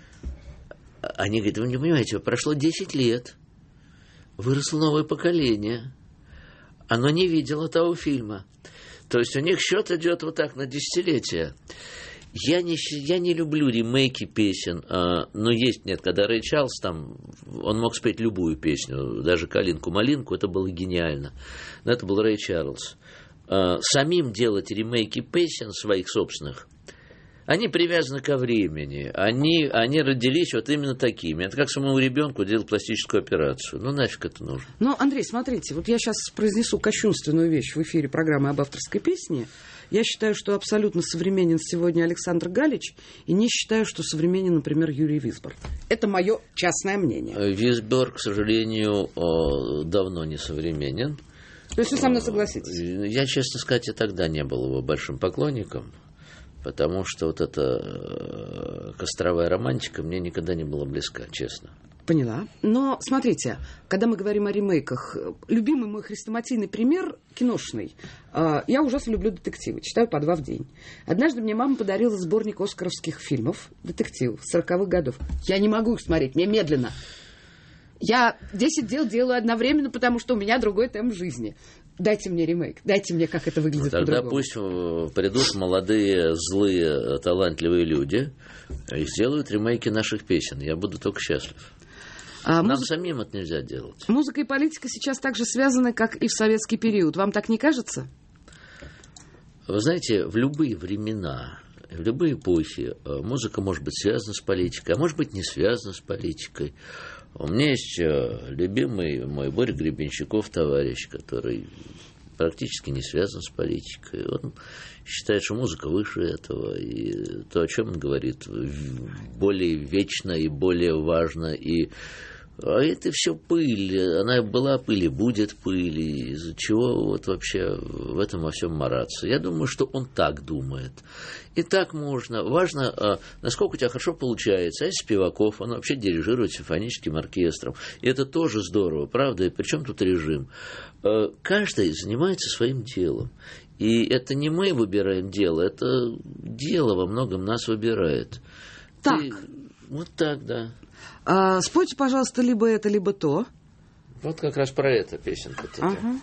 Они говорят, вы не понимаете, прошло десять лет, выросло новое поколение, оно не видело того фильма. То есть у них счет идет вот так на десятилетия. Я не, я не люблю ремейки песен, а, но есть, нет, когда Рэй Чарльз там, он мог спеть любую песню, даже «Калинку-малинку», это было гениально. Но это был Рэй Чарльз. А, самим делать ремейки песен своих собственных, они привязаны ко времени, они, они родились вот именно такими. Это как самому ребенку делать пластическую операцию. Ну, нафиг это нужно? Ну, Андрей, смотрите, вот я сейчас произнесу кощунственную вещь в эфире программы об авторской песне. Я считаю, что абсолютно современен сегодня Александр Галич, и не считаю, что современен, например, Юрий Висбор. Это мое частное мнение. Висбор, к сожалению, давно не современен. То есть вы со мной согласитесь? Я, честно сказать, и тогда не был его большим поклонником. Потому что вот эта костровая романтика мне никогда не была близка, честно. Поняла. Но смотрите, когда мы говорим о ремейках, любимый мой хрестоматийный пример киношный. Я ужасно люблю детективы, читаю по два в день. Однажды мне мама подарила сборник оскаровских фильмов, детективов сороковых годов. Я не могу их смотреть, мне медленно. Я десять дел делаю одновременно, потому что у меня другой темп жизни. Дайте мне ремейк, дайте мне, как это выглядит ну, тогда по-другому. Пусть придут молодые, злые, талантливые люди и сделают ремейки наших песен. Я буду только счастлив. А Нам музыка... самим это нельзя делать. Музыка и политика сейчас так же связаны, как и в советский период. Вам так не кажется? Вы знаете, в любые времена, в любые эпохи музыка может быть связана с политикой, а может быть не связана с политикой. У меня есть любимый мой Боря Гребенщиков, товарищ, который практически не связан с политикой. Он считает, что музыка выше этого, и то, о чем он говорит, более вечно и более важно. И а это все пыль, она была пыль и будет пыль, и из-за чего вот вообще в этом во всем мараться. Я думаю, что он так думает. И так можно. Важно, насколько у тебя хорошо получается. А если Спиваков, он вообще дирижирует симфоническим оркестром. И это тоже здорово, правда? И причем тут режим? Каждый занимается своим делом. И это не мы выбираем дело, это дело во многом нас выбирает. Так. Ты... Вот так, да. А, спойте, пожалуйста, либо это, либо то. Вот как раз про это песенка. Ага.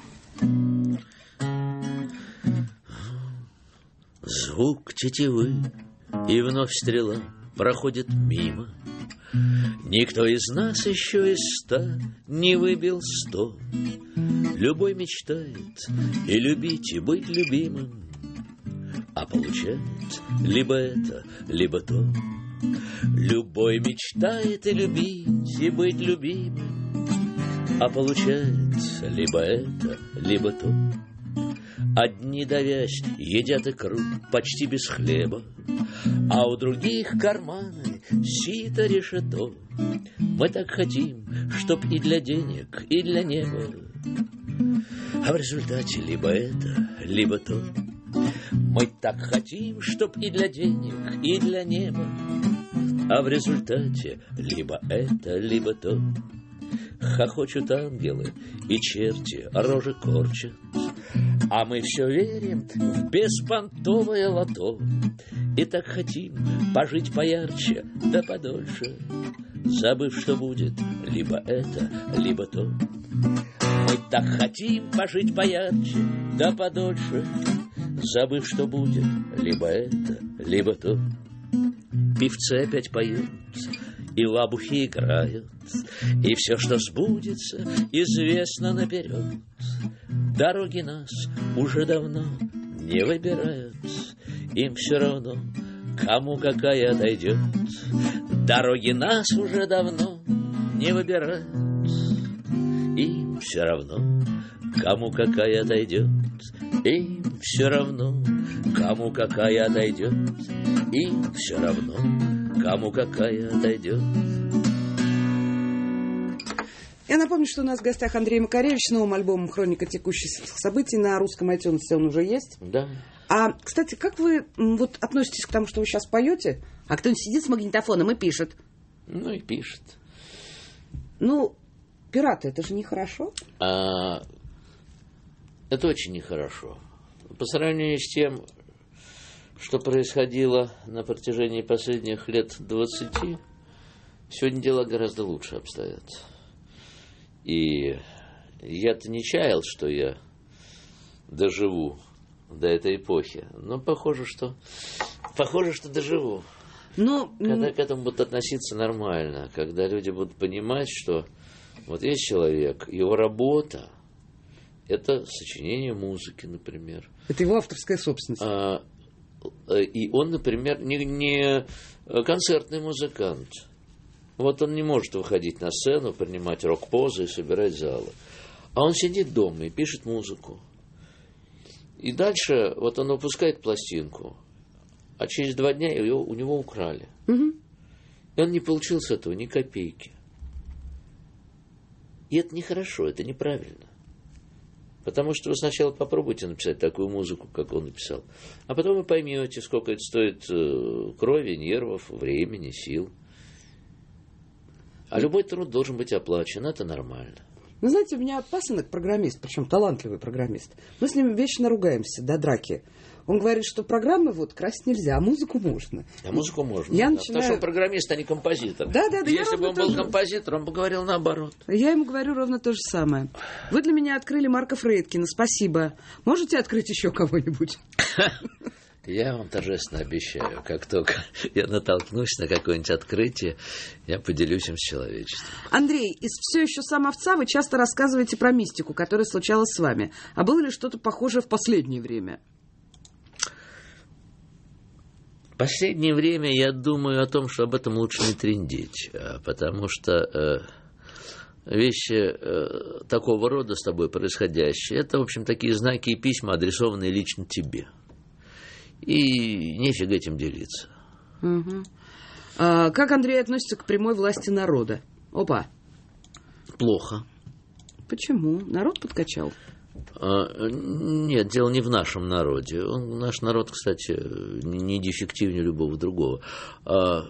Звук тетивы, и вновь стрела проходит мимо. Никто из нас еще из ста не выбил сто. Любой мечтает и любить, и быть любимым, а получает либо это, либо то. Любой мечтает и любить, и быть любимым, а получает либо это, либо то. Одни, давясь, едят икру почти без хлеба, а у других карманы сито решето. Мы так хотим, чтоб и для денег, и для неба, а в результате либо это, либо то. Мы так хотим, чтоб и для денег, и для неба, а в результате либо это, либо то. Хохочут ангелы и черти рожи корчат, а мы все верим в беспонтовое лото. И так хотим пожить поярче да подольше, забыв, что будет либо это, либо то. Мы так хотим пожить поярче да подольше, забыв, что будет либо это, либо то. Певцы опять поют, и лабухи играют, и все, что сбудется, известно наперед. Дороги нас уже давно не выбирают, им все равно, кому какая отойдет. Дороги нас уже давно не выбирают, им все равно, кому какая отойдет. Им все равно, кому какая отойдет. Им все равно, кому какая отойдет. Я напомню, что у нас в гостях Андрей Макаревич с новым альбомом «Хроника текущих событий». На русском iTunes он уже есть. Да. А, кстати, как вы вот относитесь к тому, что вы сейчас поете, а кто-нибудь сидит с магнитофоном и пишет? Ну и пишет. Ну, пираты, это же нехорошо. А, это очень нехорошо. По сравнению с тем, что происходило на протяжении последних лет двадцати, сегодня дела гораздо лучше обстоят. И я-то не чаял, что я доживу до этой эпохи. Но похоже, что похоже, что доживу. Но... Когда к этому будут относиться нормально, когда люди будут понимать, что вот есть человек, его работа — это сочинение музыки, например. Это его авторская собственность. А, и он, например, не, не концертный музыкант. Вот он не может выходить на сцену, принимать рок-позы и собирать залы. А он сидит дома и пишет музыку. И дальше вот он выпускает пластинку, а через два дня ее, у него украли. Угу. И он не получил с этого ни копейки. И это нехорошо, это неправильно. Потому что вы сначала попробуйте написать такую музыку, как он написал, а потом вы поймете, сколько это стоит крови, нервов, времени, сил. А любой труд должен быть оплачен, это нормально. Вы знаете, у меня пасынок программист, причем талантливый программист. Мы с ним вечно ругаемся до драки. Он говорит, что программы вот красть нельзя, а музыку можно. А музыку можно, я да, начинаю... потому что он программист, а не композитор. Да, да, да. Если бы он был тоже... композитор, он бы говорил наоборот. Я ему говорю ровно то же самое. Вы для меня открыли Марка Фрейдкина, спасибо. Можете открыть еще кого-нибудь? Я вам торжественно обещаю, как только я натолкнусь на какое-нибудь открытие, я поделюсь им с человечеством. Андрей, из «Все еще сам овца» вы часто рассказываете про мистику, которая случалась с вами. А было ли что-то похожее в последнее время? В последнее время я думаю о том, что об этом лучше не трындеть, потому что э, вещи э, такого рода с тобой происходящие, это, в общем, такие знаки и письма, адресованные лично тебе. И нефиг этим делиться. Угу. А, как Андрей относится к прямой власти народа? Опа. Плохо. Почему? Народ подкачал? А, нет, дело не в нашем народе. Он, наш народ, кстати, не дефективнее любого другого. А,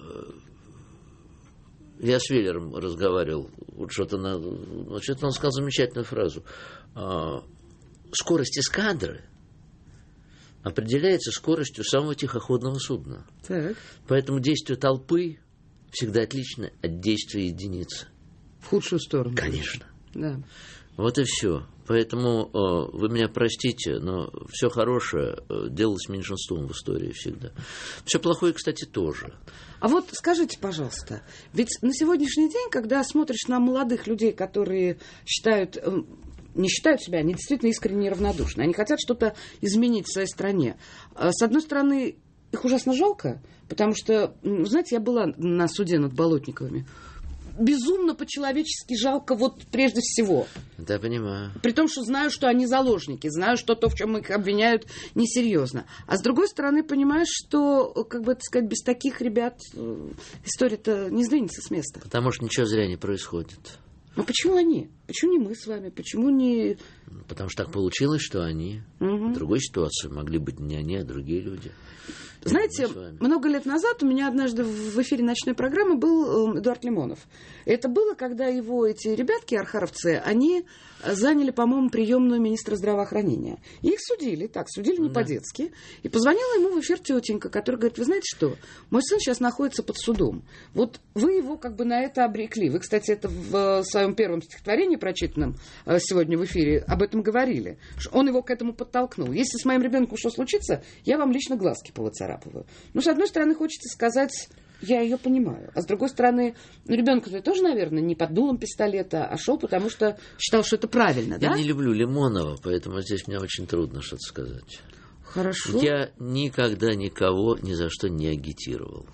я с Веллером разговаривал. Вот что-то, на, что-то он сказал замечательную фразу. А, скорость эскадры определяется скоростью самого тихоходного судна. Так. Поэтому действие толпы всегда отлично от действия единицы. В худшую сторону. Конечно. Да. Вот и все. Поэтому э, вы меня простите, но все хорошее э, делалось меньшинством в истории всегда. Все плохое, кстати, тоже. А вот скажите, пожалуйста, ведь на сегодняшний день, когда смотришь на молодых людей, которые считают... Э, не считают себя, они действительно искренне равнодушны. Они хотят что-то изменить в своей стране. С одной стороны, их ужасно жалко, потому что, знаете, я была на суде над Болотниковыми. безумно по-человечески жалко вот прежде всего. Да, понимаю. При том, что знаю, что они заложники, знаю, что то, в чем их обвиняют, несерьезно. А с другой стороны, понимаешь, что, как бы это сказать, без таких ребят история-то не сдвинется с места. Потому что ничего зря не происходит. Ну почему они? Почему не мы с вами? Почему не... Потому что так получилось, что они. Угу. В другой ситуации могли быть не они, а другие люди. Знаете, много лет назад у меня однажды в эфире ночной программы был Эдуард Лимонов. Это было, когда его эти ребятки, архаровцы, они заняли, по-моему, приемную министра здравоохранения. И их судили, так, судили не да. по-детски. И позвонила ему в эфир тетенька, которая говорит, вы знаете что, мой сын сейчас находится под судом. Вот вы его как бы на это обрекли. Вы, кстати, это в своем первом стихотворении, прочитанном сегодня в эфире, об этом говорили. Он его к этому подтолкнул. Если с моим ребенком что случится, я вам лично глазки повыцарапаю. Ну, с одной стороны, хочется сказать, я ее понимаю. А с другой стороны, ну, ребенок-то тоже, наверное, не под дулом пистолета, а шел, потому что считал, что это правильно, да? Я не люблю Лимонова, поэтому здесь мне очень трудно что-то сказать. Хорошо. Я никогда никого ни за что не агитировал.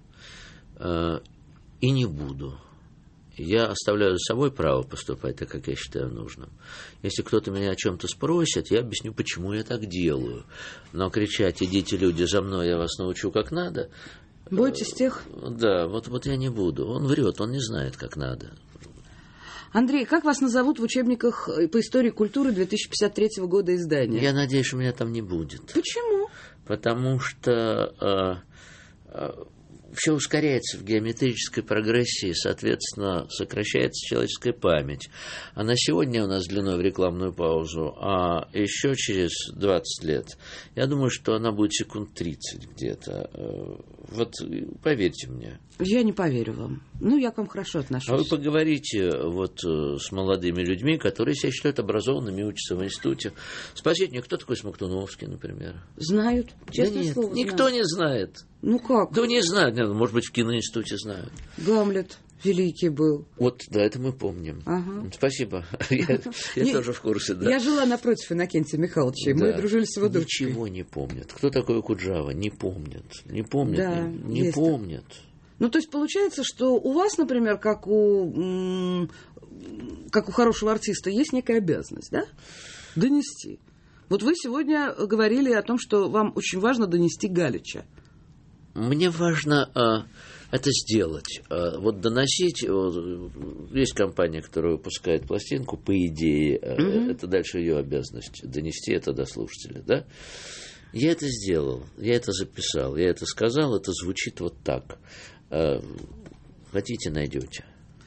И не буду. Я оставляю за собой право поступать так, как я считаю нужным. Если кто-то меня о чем-то спросит, я объясню, почему я так делаю. Но кричать «идите, люди, за мной, я вас научу, как надо». Бойтесь тех? Да, вот, вот я не буду. Он врет, он не знает, как надо. Андрей, как вас назовут в учебниках по истории культуры две тысячи пятьдесят третьего года издания? Я надеюсь, что меня там не будет. Почему? Потому что... Э, э, все ускоряется в геометрической прогрессии, соответственно, сокращается человеческая память. А на сегодня у нас длиной в рекламную паузу, а еще через двадцать лет, я думаю, что она будет секунд тридцать где-то. Вот поверьте мне. Я не поверю вам. Ну, я к вам хорошо отношусь. А вы поговорите вот с молодыми людьми, которые себя считают образованными, учатся в институте. Спросите мне, кто такой Смоктуновский, например? Знают. Честное да нет, слово, никто знают. не знает. Ну как? Да не знают. Может быть, в киноинституте знают. Гамлет великий был. Вот, да, это мы помним. Ага. Спасибо. Я, я не, тоже в курсе, да. Я жила напротив Иннокентия Михайловича, и да. мы дружили с его дочкой. Ничего не помнят. Кто такой Куджава? Не помнят. Не помнят. Да, не не помнят. Ну, то есть, получается, что у вас, например, как у, как у хорошего артиста, есть некая обязанность, да? Донести. Вот вы сегодня говорили о том, что вам очень важно донести Галича. Мне важно а, это сделать. А, вот доносить... Вот, есть компания, которая выпускает пластинку, по идее, mm-hmm. это дальше ее обязанность. Донести это до слушателя, да? Я это сделал, я это записал, я это сказал, это звучит вот так. А, хотите, найдете.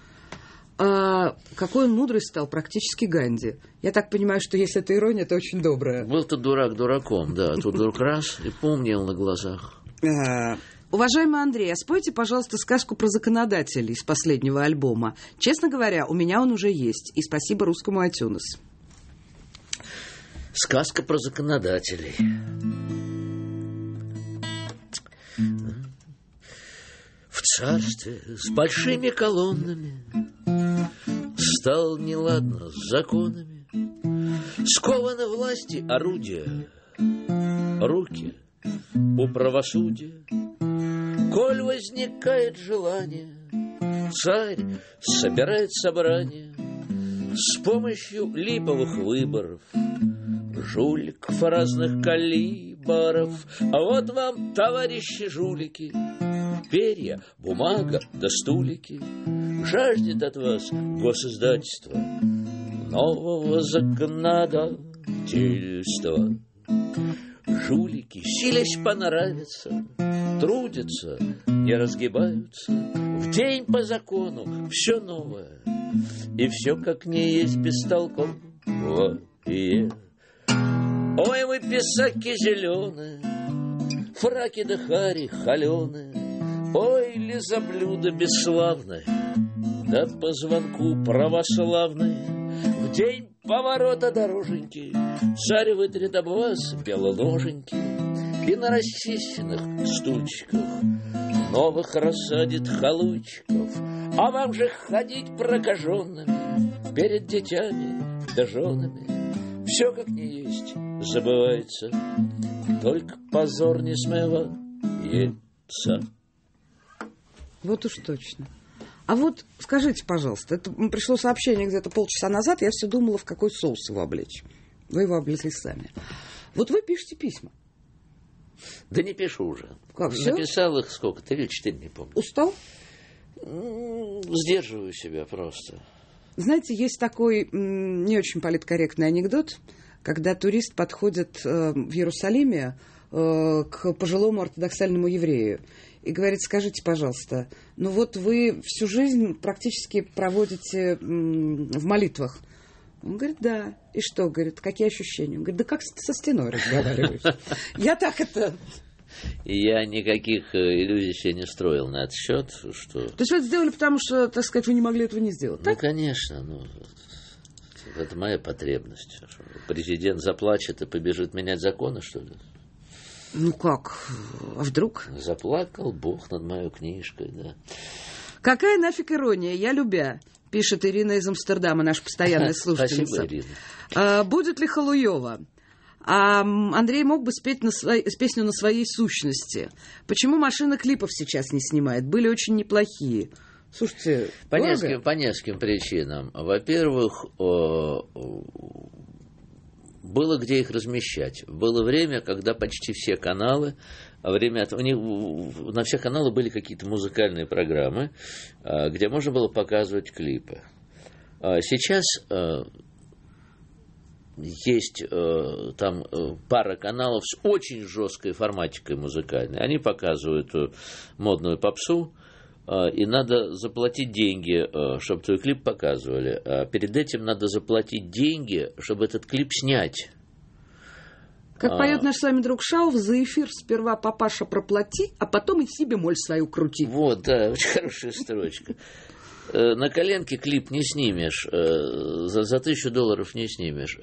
А какой он мудрый стал, практически Ганди. Я так понимаю, что если это ирония, то очень добрая. Был-то дурак дураком, да. Тут вдруг раз и помнил на глазах. Уважаемый Андрей, а спойте, пожалуйста, сказку про законодателей из последнего альбома. Честно говоря, у меня он уже есть. И спасибо русскому iTunes. Сказка про законодателей. В царстве с большими колоннами стало неладно с законами. Скованы власти орудия, руки у правосудия. Коль возникает желание, царь собирает собрание с помощью липовых выборов, жуликов разных калибров. А вот вам, товарищи жулики, перья, бумага да стулики. Жаждет от вас госиздательства нового законодательства. Жулики, силясь понравиться, трудятся, не разгибаются. В день по закону все новое, и все как не есть бестолковое. Ой, вы писаки зеленые, фраки да хари холеные. Ой, лизоблюдо бесславное, да по звонку православной. В день поворота дороженьки царь вытрет об вас белоложеньки, и на расчищенных стульчиках новых рассадит халуйчиков. А вам же ходить прокаженными перед детьми да женами. Все как не есть забывается, только позор не смывается. Вот уж точно. А вот скажите, пожалуйста, это пришло сообщение где-то полчаса назад, я все думала, в какой соус его облечь. Вы его облили сами. Вот вы пишете письма. Да не пишу уже. Как, всё? Написал их сколько? Три или четыре, не помню. Устал? Сдерживаю себя просто. Знаете, есть такой м, не очень политкорректный анекдот, когда турист подходит э, в Иерусалиме э, к пожилому ортодоксальному еврею и говорит: скажите, пожалуйста, ну вот вы всю жизнь практически проводите м, в молитвах. Он говорит: да. И что? Говорит: какие ощущения? Он говорит: да как со стеной разговариваешь. Я так это... И я никаких иллюзий себе не строил на этот счет, что... То есть вы это сделали, потому что, так сказать, вы не могли этого не сделать, Ну, так? конечно. Ну, это моя потребность. Президент заплачет и побежит менять законы, что ли? Ну как? А вдруг? Заплакал Бог над моей книжкой, да. Какая нафиг ирония, я любя, пишет Ирина из Амстердама, наша постоянная слушательница. Спасибо, Ирина. А, будет ли Халуева? А Андрей мог бы спеть на своей, песню на своей сущности. Почему машина клипов сейчас не снимает? Были очень неплохие. Слушайте, По дорого? нескольким, по нескольким причинам. Во-первых, было где их размещать. Было время, когда почти все каналы, время от, у них, на все каналы были какие-то музыкальные программы, где можно было показывать клипы. Сейчас есть э, там э, пара каналов с очень жесткой форматикой музыкальной. Они показывают э, модную попсу, э, и надо заплатить деньги, э, чтобы твой клип показывали. А перед этим надо заплатить деньги, чтобы этот клип снять. Как а... поет наш с вами друг Шауф: за эфир сперва, папаша, проплати, а потом и себе моль свою крути. Вот, да, очень хорошая строчка. На коленке клип не снимешь, за, за тысячу долларов не снимешь.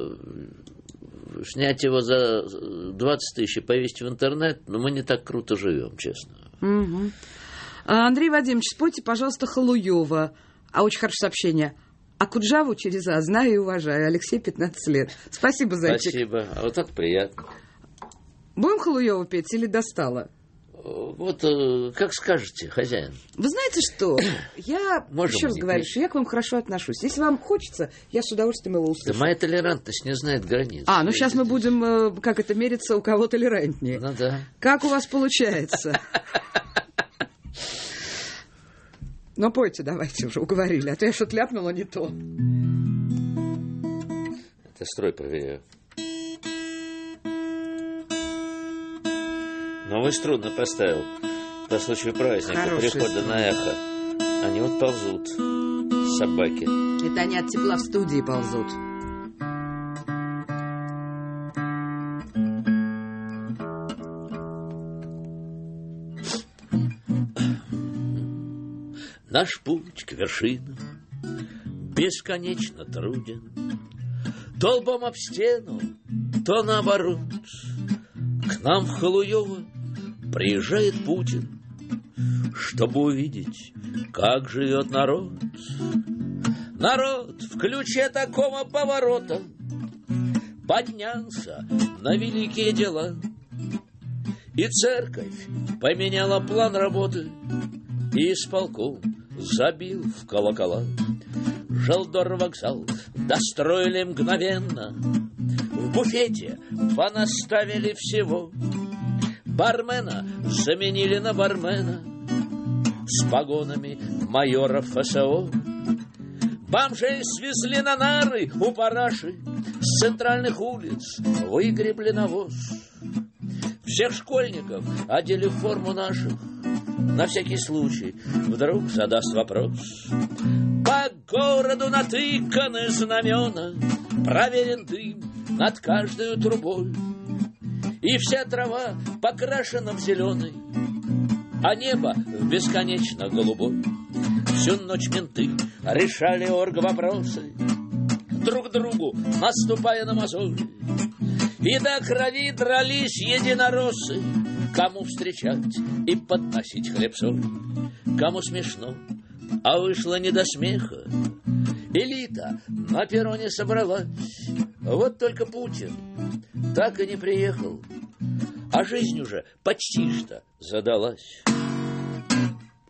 Снять его за двадцать тысяч и повесить в интернет, но мы не так круто живем, честно. Угу. Андрей Вадимович, спойте, пожалуйста, Халуева. А очень хорошее сообщение. А Куджаву через А знаю и уважаю. Алексей, пятнадцать лет. Спасибо, зайчик. Спасибо. А вот это приятно. Будем Халуева петь или достала? Вот как скажете, хозяин. Вы знаете что? Я Можем еще раз говорю, петь. что я к вам хорошо отношусь. Если вам хочется, я с удовольствием его услышу. Да моя толерантность не знает границ. А, ну сейчас мы будем, как это, мериться, у кого толерантнее. Ну да. Как у вас получается? Ну, пойте давайте уже, уговорили. А то я что-то ляпнула не то. Это строй проверяю. Новый струнно поставил по случаю праздника, Хороший прихода струн. на эхо. Они вот ползут, собаки. Это они от тепла в студии ползут. Наш путь к вершинам бесконечно труден. То лбом об стену, то наоборот. К нам в Халуево приезжает Путин, чтобы увидеть, как живет народ. Народ в ключе такого поворота поднялся на великие дела. И церковь поменяла план работы, и исполком забил в колокола. Желдор вокзал достроили мгновенно, в буфете понаставили всего. Бармена заменили на бармена с погонами майора ФСО. Бомжей свезли на нары у параши, с центральных улиц выгребли навоз. Всех школьников одели в форму наших, на всякий случай вдруг задаст вопрос. По городу натыканы знамена, проверен дым над каждой трубой. И вся трава покрашена в зеленый, а небо в бесконечно голубой. Всю ночь менты решали оргвопросы, друг другу наступая на мозоль. И до крови дрались единороссы, кому встречать и подносить хлеб-соль. Кому смешно, а вышло не до смеха. Элита на перроне собралась, вот только Путин так и не приехал, а жизнь уже почти что задалась.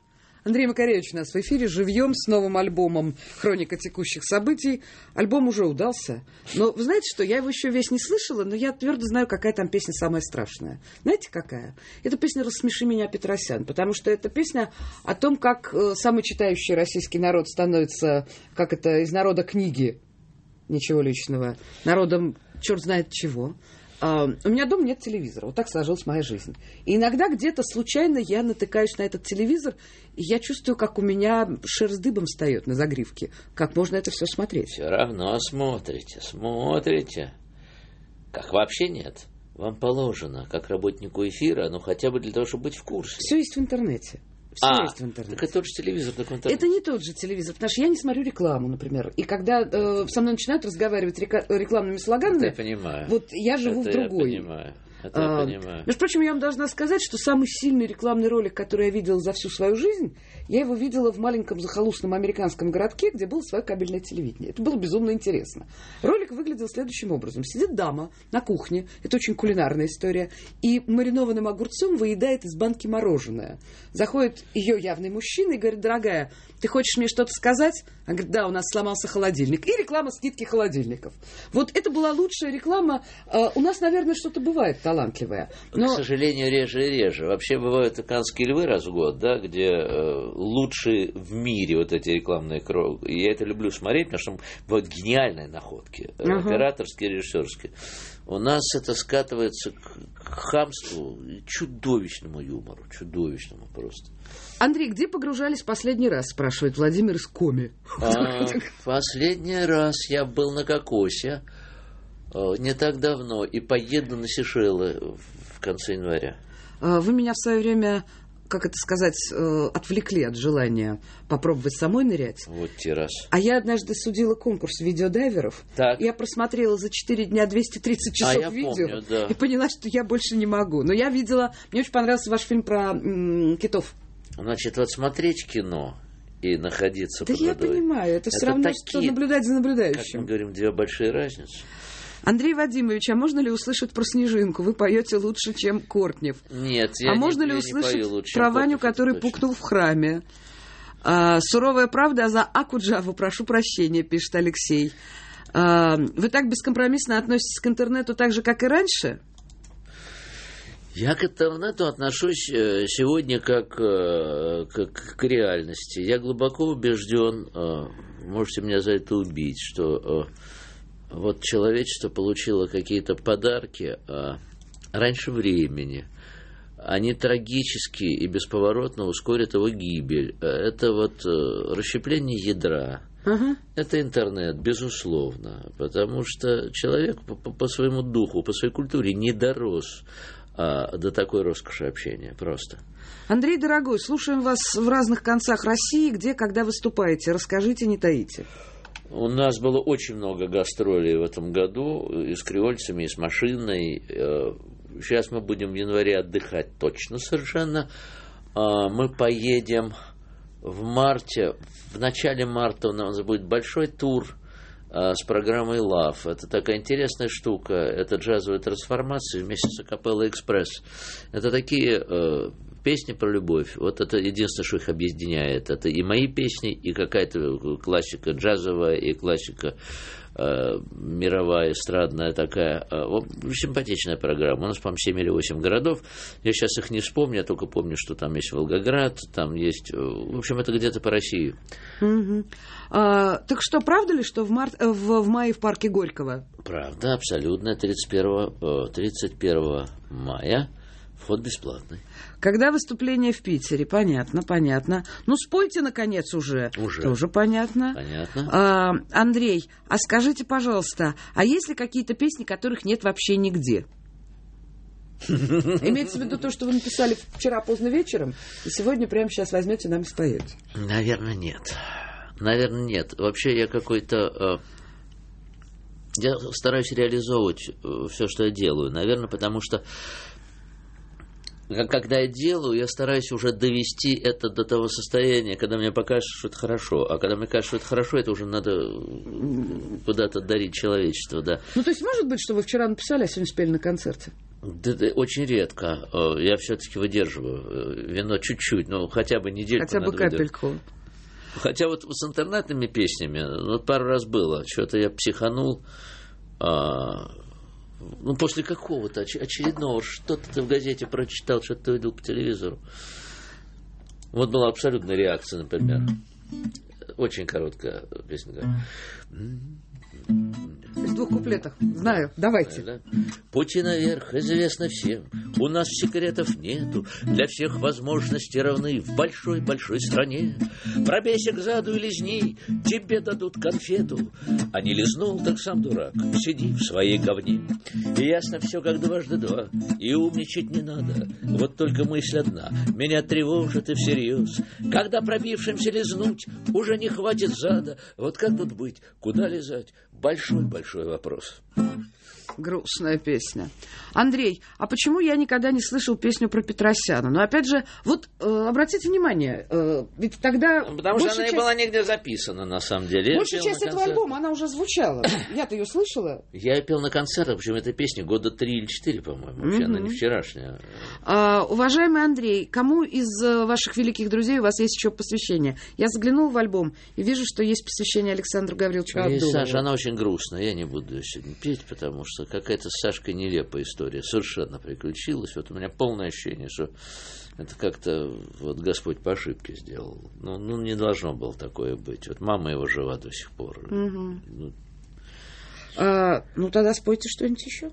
Андрей Макаревич у нас в эфире живьем с новым альбомом «Хроника текущих событий». Альбом уже удался. Но вы знаете что, я его еще весь не слышала, но я твердо знаю, какая там песня самая страшная. Знаете, какая? Это песня «Рассмеши меня, Петросян», потому что это песня о том, как э, самый читающий российский народ становится, как это, из народа книги, ничего личного, народом черт знает чего. Uh, у меня дома нет телевизора. Вот так сложилась моя жизнь. И иногда где-то случайно я натыкаюсь на этот телевизор, и я чувствую, как у меня шерсть дыбом встает на загривке. Как можно это все смотреть? Все равно смотрите, смотрите. Как вообще нет. Вам положено, как работнику эфира, ну хотя бы для того, чтобы быть в курсе. Все есть в интернете. Все а, есть в интернете. Так это тот же телевизор, так в интернете. Это не тот же телевизор, потому что я не смотрю рекламу, например. И когда э, со мной начинают разговаривать река- рекламными слоганами, это я понимаю. Вот я живу это в другой. Я понимаю. Это я а, понимаю. Между прочим, я вам должна сказать, что самый сильный рекламный ролик, который я видела за всю свою жизнь, я его видела в маленьком захолустном американском городке, где было свое кабельное телевидение. Это было безумно интересно. Ролик выглядел следующим образом. Сидит дама на кухне, это очень кулинарная история, и маринованным огурцом выедает из банки мороженое. Заходит ее явный мужчина и говорит: дорогая, ты хочешь мне что-то сказать? Она говорит: да, у нас сломался холодильник. И реклама скидки холодильников. Вот это была лучшая реклама. У нас, наверное, что-то бывает талантливое. Но... К сожалению, реже и реже. Вообще бывают «Каннские львы» раз в год, да, где э, лучшие в мире вот эти рекламные кроки. И я это люблю смотреть, потому что бывают гениальные находки. Uh-huh. Операторские, режиссерские. У нас это скатывается к, к хамству и чудовищному юмору. Чудовищному просто. Андрей, где погружались последний раз, спрашивает Владимир из Коми. А, последний раз я был на Кокосе не так давно и поеду на Сейшелы в конце января. Вы меня в свое время, как это сказать, отвлекли от желания попробовать самой нырять. Вот те раз. А я однажды судила конкурс видеодайверов. Так. Я просмотрела за четыре дня двести тридцать часов а я видео помню, да. И поняла, что я больше не могу. Но я видела, мне очень понравился ваш фильм про м- китов. Значит, вот смотреть кино и находиться да под водой. Да я понимаю, это, это все равно, такие, что наблюдать за наблюдающим. Как мы говорим, две большие разницы. Андрей Вадимович, а можно ли услышать про Снежинку? Вы поете лучше, чем Кортнев. Нет, я а не, можно ли я услышать не пою лучше, про Ваню, Кортнев, который пукнул в храме? А, суровая правда, а за Акуджаву прошу прощения, пишет Алексей. А, вы так бескомпромиссно относитесь к интернету так же, как и раньше? Я к интернету отношусь сегодня как, как к реальности. Я глубоко убежден, можете меня за это убить, что вот человечество получило какие-то подарки раньше времени. Они трагически и бесповоротно ускорят его гибель. Это вот расщепление ядра. Uh-huh. Это интернет, безусловно. Потому что человек по, по своему духу, по своей культуре не дорос а, до такой роскоши общения просто. Андрей, дорогой, слушаем вас в разных концах России. Где, когда выступаете? Расскажите, не таите. У нас было очень много гастролей в этом году и с креольцами, и с машиной. Сейчас мы будем в январе отдыхать точно совершенно. Мы поедем в марте, в начале марта у нас будет большой тур с программой Love. Это такая интересная штука. Это джазовая трансформация вместе с Акапелло Экспресс. Это такие э, песни про любовь. Вот это единственное, что их объединяет. Это и мои песни, и какая-то классика джазовая, и классика э, мировая, эстрадная такая. Э, симпатичная программа. У нас, по-моему, семь или восемь городов. Я сейчас их не вспомню, я только помню, что там есть Волгоград, там есть... В общем, это где-то по России. Mm-hmm. А, так что, правда ли, что в, март, в, в мае в парке Горького? Правда, абсолютно. тридцать первого, тридцать первого мая вход бесплатный. Когда выступление в Питере? Понятно, понятно. Ну, спойте, наконец, уже. Уже. Тоже понятно. Понятно. А, Андрей, а скажите, пожалуйста, а есть ли какие-то песни, которых нет вообще нигде? Имеется в виду то, что вы написали вчера поздно вечером, и сегодня прямо сейчас возьмете нам и споете? Наверное, нет. Наверное, нет. Вообще я какой-то... Я стараюсь реализовывать все, что я делаю. Наверное, потому что когда я делаю, я стараюсь уже довести это до того состояния, когда мне покажется, что это хорошо. А когда мне кажется, что это хорошо, это уже надо куда-то дарить человечеству, да. Ну, то есть, может быть, что вы вчера написали, а сегодня спели на концерте? Да, да, очень редко. Я все-таки выдерживаю вино чуть-чуть, ну, хотя бы недельку. Хотя бы капельку. Хотя вот с интернетными песнями, вот пару раз было, что-то я психанул, а, ну, после какого-то очередного, что-то ты в газете прочитал, что-то ты увидел по телевизору. Вот была абсолютная реакция, например. Очень короткая песня. В двух куплетах. Знаю. Давайте. Да? Пути наверх известно всем. У нас секретов нету. Для всех возможности равны в большой-большой стране. Пробейся к заду и лизни, тебе дадут конфету. А не лизнул, так сам дурак. Сиди в своей говне. И ясно все, как дважды два. И умничать не надо. Вот только мысль одна меня тревожит и всерьез. Когда пробившимся лизнуть уже не хватит зада. Вот как тут быть? Куда лизать? Большой-большой вопрос. Грустная песня. Андрей, а почему я никогда не слышал песню про Петросяна? Но опять же, вот э, обратите внимание, э, ведь тогда... Потому что она часть... не была нигде записана, на самом деле. Большая часть этого альбома, она уже звучала. Я-то ее слышала. Я пел на концертах, причем этой песни года три или четыре, по-моему. Вообще она не вчерашняя. А, уважаемый Андрей, кому из ваших великих друзей у вас есть еще посвящение? Я заглянул в альбом и вижу, что есть посвящение Александру Гавриловичу Абдулову. Саша, она очень грустная. Я не буду ее сегодня петь, потому что какая-то с Сашкой нелепая история. Совершенно приключилась. Вот у меня полное ощущение, что это как-то вот Господь по ошибке сделал. Ну, ну не должно было такое быть. Вот мама его жива до сих пор. Угу. Ну, а, ну тогда спойте что-нибудь еще.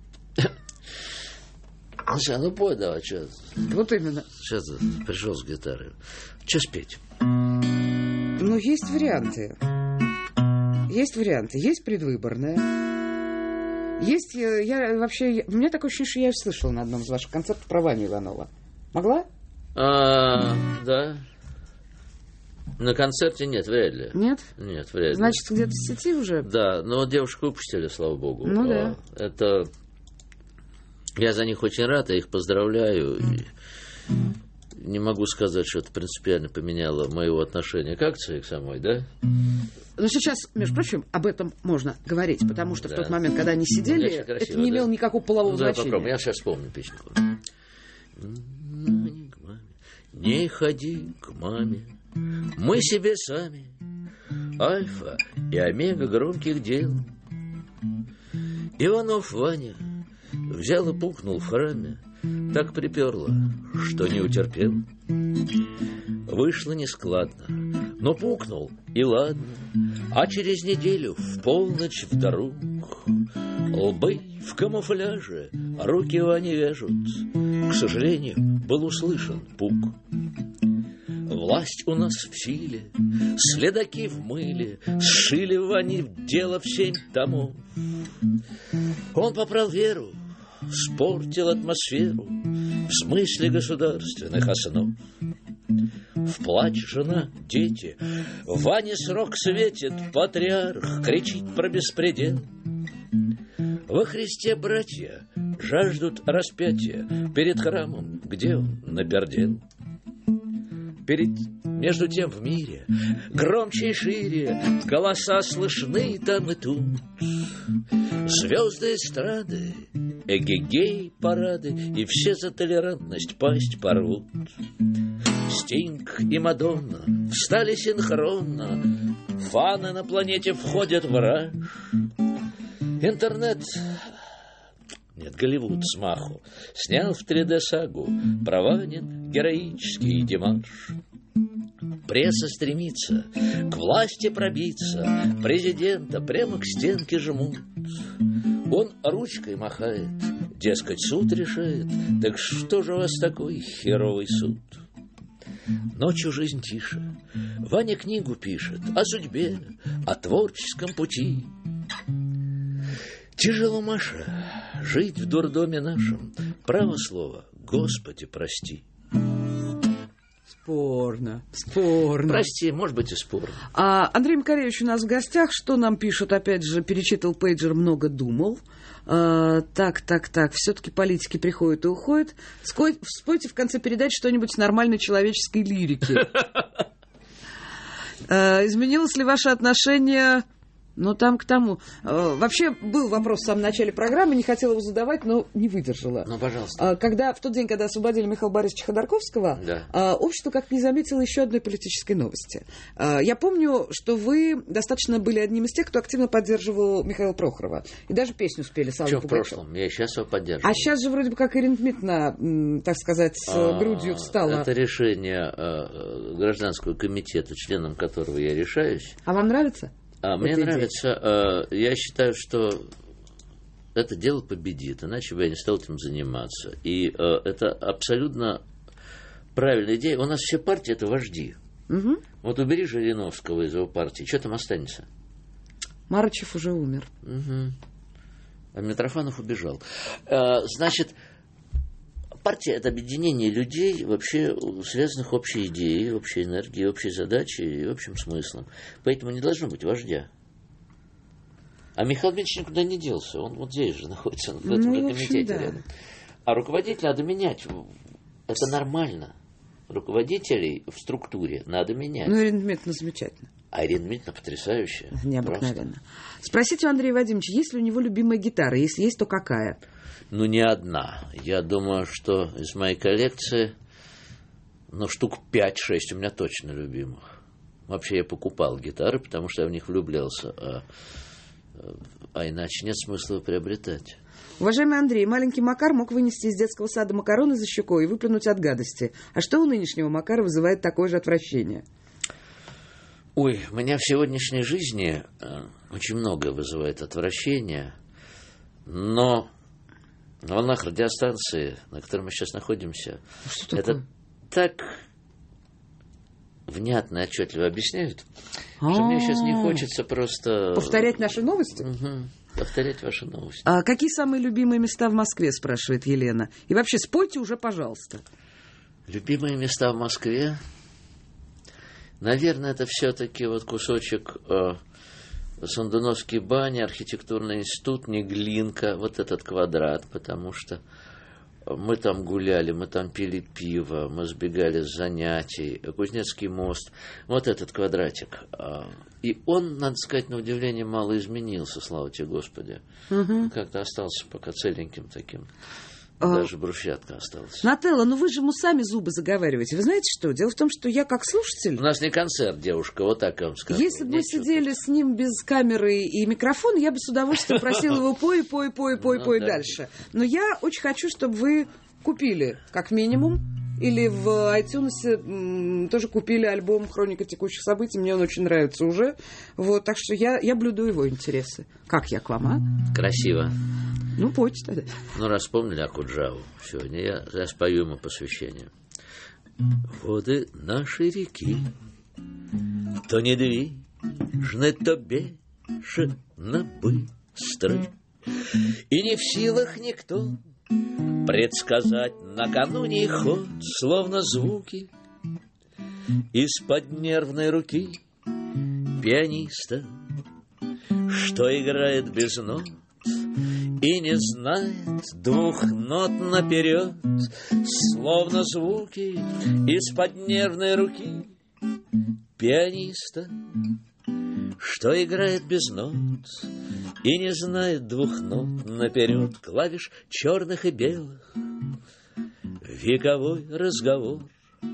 Ну, ну пой давай, что. Вот именно. Сейчас пришел с гитарой. Что спеть? Ну, есть варианты. Есть варианты. Есть предвыборная. Есть, я вообще, у меня такое ощущение, что я ее слышала на одном из ваших концертов про Ваню Иванова. Могла? А, да. На концерте нет, вряд ли. Нет? Нет, вряд ли. Значит, где-то в сети уже? Да, но девушку выпустили, слава богу. Ну да. Это... Я за них очень рад, я их поздравляю. И не могу сказать, что это принципиально поменяло моего отношения к акции, к самой, да? Но сейчас, между прочим, об этом можно говорить, потому что да. в тот момент, когда они сидели, красиво, это не имело да? никакого полового да, значения. Попробуем. Я сейчас вспомню песенку. Не ходи к маме, мы себе сами, альфа и омега громких дел. Иванов Ваня взял и пукнул в храме, так приперло, что не утерпел. Вышло нескладно, но пукнул, и ладно. А через неделю в полночь вдруг лбы в камуфляже, руки Вани вяжут. К сожалению, был услышан пук. Власть у нас в силе, следаки в мыле, сшили Ване дело в семь томов. Он попрал веру, спортил атмосферу в смысле государственных основ. В плач жена, дети, Ване срок светит, патриарх кричит про беспредел. Во Христе братья жаждут распятия перед храмом, где он напердел. Перед, между тем в мире громче и шире голоса слышны там и тут. Звезды эстрады, эгегей парады, и все за толерантность пасть порвут. Стинг и Мадонна встали синхронно, фаны на планете входят в раж. Интернет... Нет, Голливуд смаху снял в три дэ сагу про Ванин героический демарш. Пресса стремится к власти пробиться, президента прямо к стенке жмут. Он ручкой махает, дескать, суд решает. Так что же у вас такой херовый суд? Ночью жизнь тише, Ваня книгу пишет о судьбе, о творческом пути. Тяжело, Маша, жить в дурдоме нашем. Право слово, Господи, прости. Спорно, спорно. Прости, может быть и спорно. А, Андрей Макаревич у нас в гостях. Что нам пишут? Опять же, перечитал пейджер, много думал. А, так, так, так. Все-таки политики приходят и уходят. Спой, спойте в конце передачи что-нибудь нормальной человеческой лирики. Изменилось ли ваше отношение Ну, там к тому. Э, вообще, был вопрос в самом начале программы, не хотела его задавать, но не выдержала. Ну, пожалуйста. Э, когда, в тот день, когда освободили Михаила Борисовича Ходорковского, да. э, общество как-то не заметило еще одной политической новости. Э, я помню, что вы достаточно были одним из тех, кто активно поддерживал Михаила Прохорова. И даже песню спели с Аллой Что в Пугачевой. прошлом? Я сейчас его поддерживаю. А сейчас же вроде бы как Ирина Дмитриевна, м, так сказать, с А, грудью встала. Это решение э, гражданского комитета, членом которого я решаюсь. А вам нравится? А мне идея? нравится, э, я считаю, что это дело победит, иначе бы я не стал этим заниматься. И э, это абсолютно правильная идея. У нас все партии – это вожди. Угу. Вот убери Жириновского из его партии, что там останется? Марычев уже умер. Угу. А Митрофанов убежал. Э, значит, партия – это объединение людей, вообще связанных общей идеей, общей энергией, общей задачей и общим смыслом. Поэтому не должно быть вождя. А Михаил Дмитриевич никуда не делся. Он вот здесь же находится, в этом Ну, же в общем, комитете да. рядом. А руководителя надо менять. Это нормально. Руководителей в структуре надо менять. Ну, Ирина Дмитриевна замечательно. А Ирина Дмитриевна потрясающая. Необыкновенно. Просто. Спросите у Андрея Вадимовича, есть ли у него любимая гитара? Если есть, то какая? Ну, не одна. Я думаю, что из моей коллекции, ну, штук пять-шесть у меня точно любимых. Вообще я покупал гитары, потому что я в них влюблялся. А, а иначе нет смысла приобретать. Уважаемый Андрей, маленький Макар мог вынести из детского сада макароны за щекой и выплюнуть от гадости. А что у нынешнего Макара вызывает такое же отвращение? Ой, у меня в сегодняшней жизни э, очень многое вызывает отвращение, но на волнах радиостанции, на которой мы сейчас находимся, Что это так внятно и отчетливо объясняют, А-а-а. что мне сейчас не хочется просто... Повторять наши новости? Угу. Повторять ваши новости. А какие самые любимые места в Москве, спрашивает Елена. И вообще, спойте уже, пожалуйста. Любимые места в Москве? Наверное, это все-таки вот кусочек э, Сандуновские бани, архитектурный институт, Неглинка, вот этот квадрат, потому что мы там гуляли, мы там пили пиво, мы сбегали с занятий, Кузнецкий мост, вот этот квадратик. И он, надо сказать, на удивление мало изменился, слава тебе Господи. Угу. Как-то остался пока целеньким таким. Даже брусчатка осталась. Нателла, ну вы же ему сами зубы заговариваете. Вы знаете что? Дело в том, что я как слушатель... У нас не концерт, девушка, вот так я вам скажу. Если бы мы сидели с ним без камеры и микрофона, я бы с удовольствием просила его пой, пой, пой, пой, пой дальше. Но я очень хочу, чтобы вы купили, как минимум, или в iTunes м, тоже купили альбом «Хроника текущих событий». Мне он очень нравится уже. Вот, так что я, я блюду его интересы. Как я к вам, а? Красиво. Ну, пойте тогда. Ну, раз вспомнили Акуджаву сегодня, я, я спою ему посвящение. Воды нашей реки то недвижны, то бешено быстры, и не в силах никто предсказать накануне их ход, словно звуки из-под нервной руки пианиста, что играет без нот и не знает двух нот наперед, словно звуки из-под нервной руки пианиста, что играет без нот и не знает двух нот наперед, клавиш черных и белых, вековой разговор.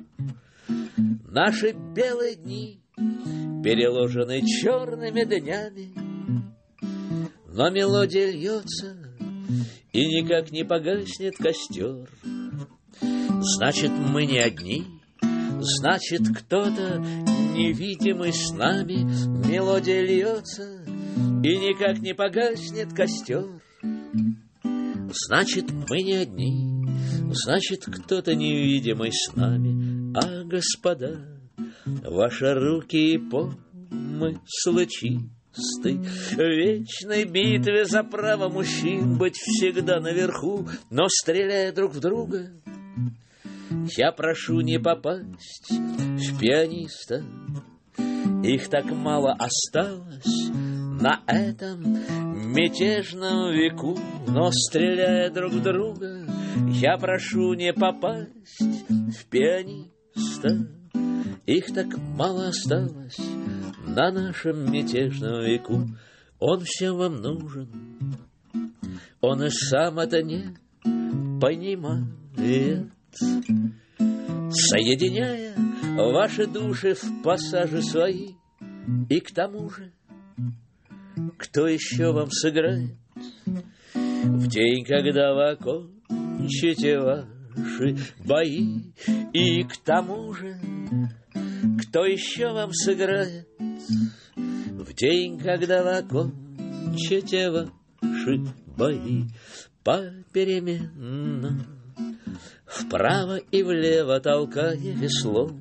Наши белые дни переложены черными днями, но мелодия льется, и никак не погаснет костер. Значит, мы не одни, значит, кто-то невидимый с нами. Мелодия льется, и никак не погаснет костер. Значит, мы не одни, значит, кто-то невидимый с нами. А, господа, ваши руки и помыслы чисты, в вечной битве за право мужчин быть всегда наверху, но стреляя друг в друга, я прошу не попасть в пианиста. Их так мало осталось на этом мятежном веку, но стреляя друг в друга, я прошу не попасть в пианиста. Их так мало осталось на нашем мятежном веку. Он всем вам нужен, он и сам это не понимает, соединяя ваши души в пассажи свои. И к тому же, кто еще вам сыграет в день, когда вы окончите ваши бои? И к тому же, кто еще вам сыграет в день, когда вы окончите ваши бои? Попеременно, вправо и влево толкая веслом,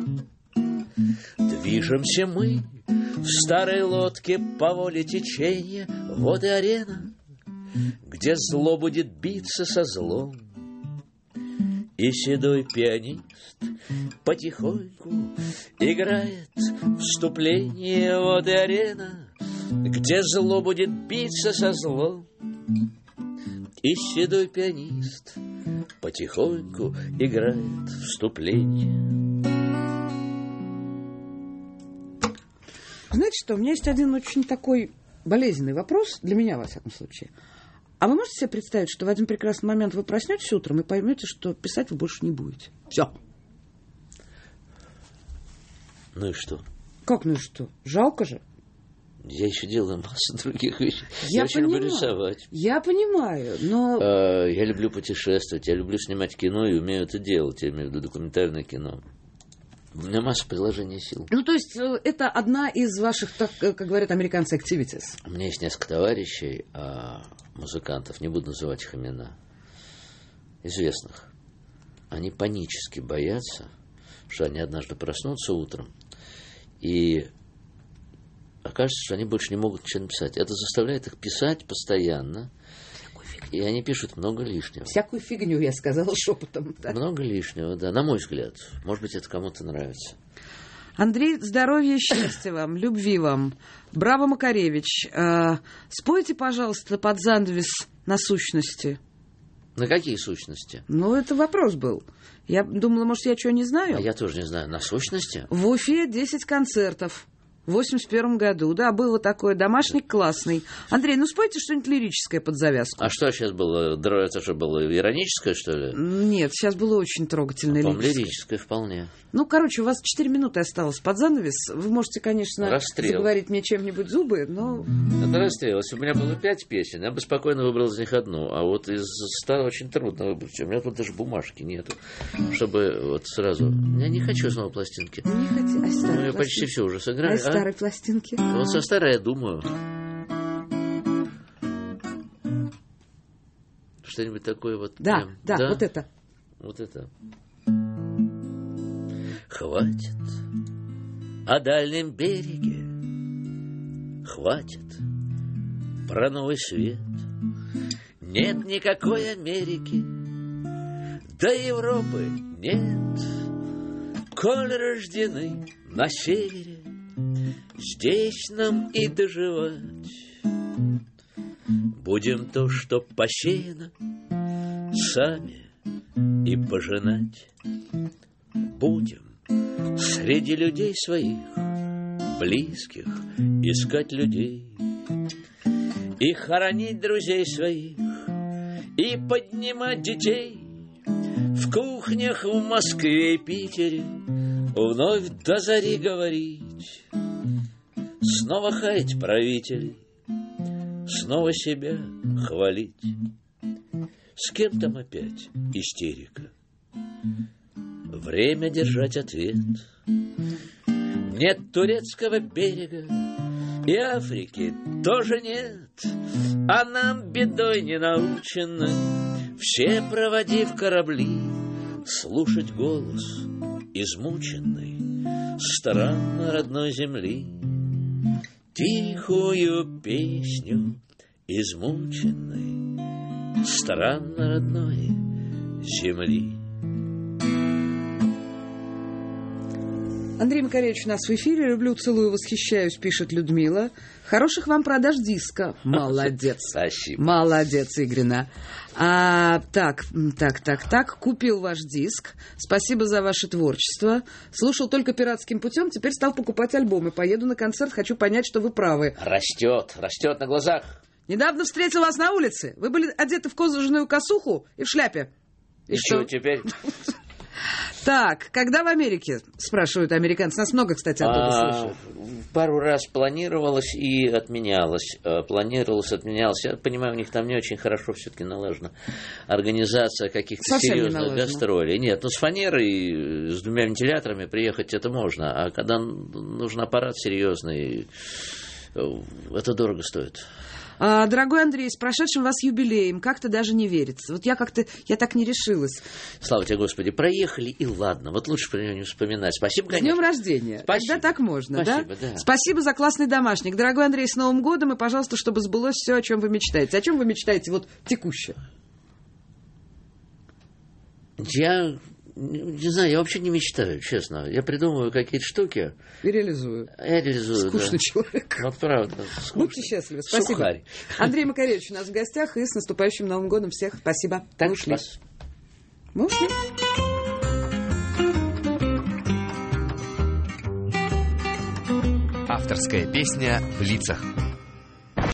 движемся мы в старой лодке по воле течения. Вот и арена, где зло будет биться со злом. И седой пианист потихоньку играет вступление. Вот и арена, где зло будет биться со злом. И седой пианист потихоньку играет вступление. Знаете что, у меня есть один очень такой болезненный вопрос, для меня, во всяком случае. А вы можете себе представить, что в один прекрасный момент вы проснетесь утром и поймете, что писать вы больше не будете? Все. Ну и что? Как ну и что? Жалко же. Я еще делаю массу других вещей. Я, я очень понимаю, люблю рисовать. Я понимаю, но... Э, я люблю путешествовать, я люблю снимать кино и умею это делать. Я имею в виду документальное кино. У меня масса приложений сил. Ну, то есть, это одна из ваших, так, как говорят американцы, activities. У меня есть несколько товарищей, музыкантов, не буду называть их имена, известных. Они панически боятся, что они однажды проснутся утром, и окажется, что они больше не могут ничего написать. Это заставляет их писать постоянно. И они пишут много лишнего. Всякую фигню, я сказала шепотом. Да. Много лишнего, да, на мой взгляд. Может быть, это кому-то нравится. Андрей, здоровья и счастья вам, любви вам. Браво, Макаревич. Э, спойте, пожалуйста, под занавес насущности. На какие сущности? Ну, это вопрос был. Я думала, может, я чего не знаю? А я тоже не знаю. На сущности? В Уфе десять концертов. В восемьдесят первом году, да, было такое. Домашник классный. Андрей, ну спойте что-нибудь лирическое под завязку. А что сейчас было? Это что было, ироническое, что ли? Нет, сейчас было очень трогательное. По-моему, лирическое вполне. Ну, короче, у вас четыре минуты осталось под занавес. Вы можете, конечно, расстрел. заговорить мне чем-нибудь зубы, но... Это расстрел. Если бы у меня было пять песен, я бы спокойно выбрал из них одну. А вот из ста очень трудно выбрать. У меня тут даже бумажки нету, чтобы вот сразу... Я не хочу снова пластинки. Не хочу. А старые ну, почти все уже сыграли. А из старой пластинки? Вот со старой я думаю. Что-нибудь такое вот... Да, прям, да, да, вот это. Вот это. Хватит о дальнем береге, хватит про новый свет. Нет никакой Америки, до Европы нет. Коль рождены на севере, здесь нам и доживать. Будем то, что посеяно, сами и пожинать. Будем среди людей своих, близких, искать людей и хоронить друзей своих, и поднимать детей в кухнях в Москве и Питере, вновь до зари говорить, снова хаять правителей, снова себя хвалить. С кем там опять истерика? Время держать ответ. Нет турецкого берега, и Африки тоже нет, а нам бедой не научены, все проводив корабли, слушать голос измученной странно родной земли, тихую песню измученной странно родной земли. Андрей Макаревич у нас в эфире. Люблю, целую, восхищаюсь, пишет Людмила. Хороших вам продаж диска. Молодец. Спасибо. Молодец, Игорина. А, так, так, так, так. Купил ваш диск. Спасибо за ваше творчество. Слушал только пиратским путем. Теперь стал покупать альбомы. Поеду на концерт. Хочу понять, что вы правы. Растет, растет на глазах. Недавно встретил вас на улице. Вы были одеты в кожаную косуху и в шляпе. И, и что теперь? Так, когда в Америке, спрашивают американцы. Нас много, кстати, оттуда а, слышат. Пару раз планировалось и отменялось. Планировалось, отменялось. Я понимаю, у них там не очень хорошо все-таки налажена организация каких-то Совсем серьезных гастролей. Нет, ну с фанерой, с двумя вентиляторами приехать это можно. А когда нужен аппарат серьезный, это дорого стоит. А, дорогой Андрей, с прошедшим вас юбилеем, как-то даже не верится. Вот я как-то, я так не решилась. Слава тебе, Господи, проехали, и ладно. Вот лучше про него не вспоминать. Спасибо, конечно. С днем рождения. Спасибо. Когда так можно, Спасибо, да? да? Спасибо за классный домашник. Дорогой Андрей, с Новым годом, и, пожалуйста, чтобы сбылось все, о чем вы мечтаете. О чем вы мечтаете вот текуще? Я... Не знаю, я вообще не мечтаю, честно. Я придумываю какие-то штуки. И реализую. Я реализую, Скучный да. человек. Вот правда. Скучный. Будьте счастливы. Спасибо. Сухарь. Андрей Макаревич у нас в гостях. И с наступающим Новым годом всех. Спасибо. Так, Мы ушли. спас. Мы ушли. Авторская песня в лицах.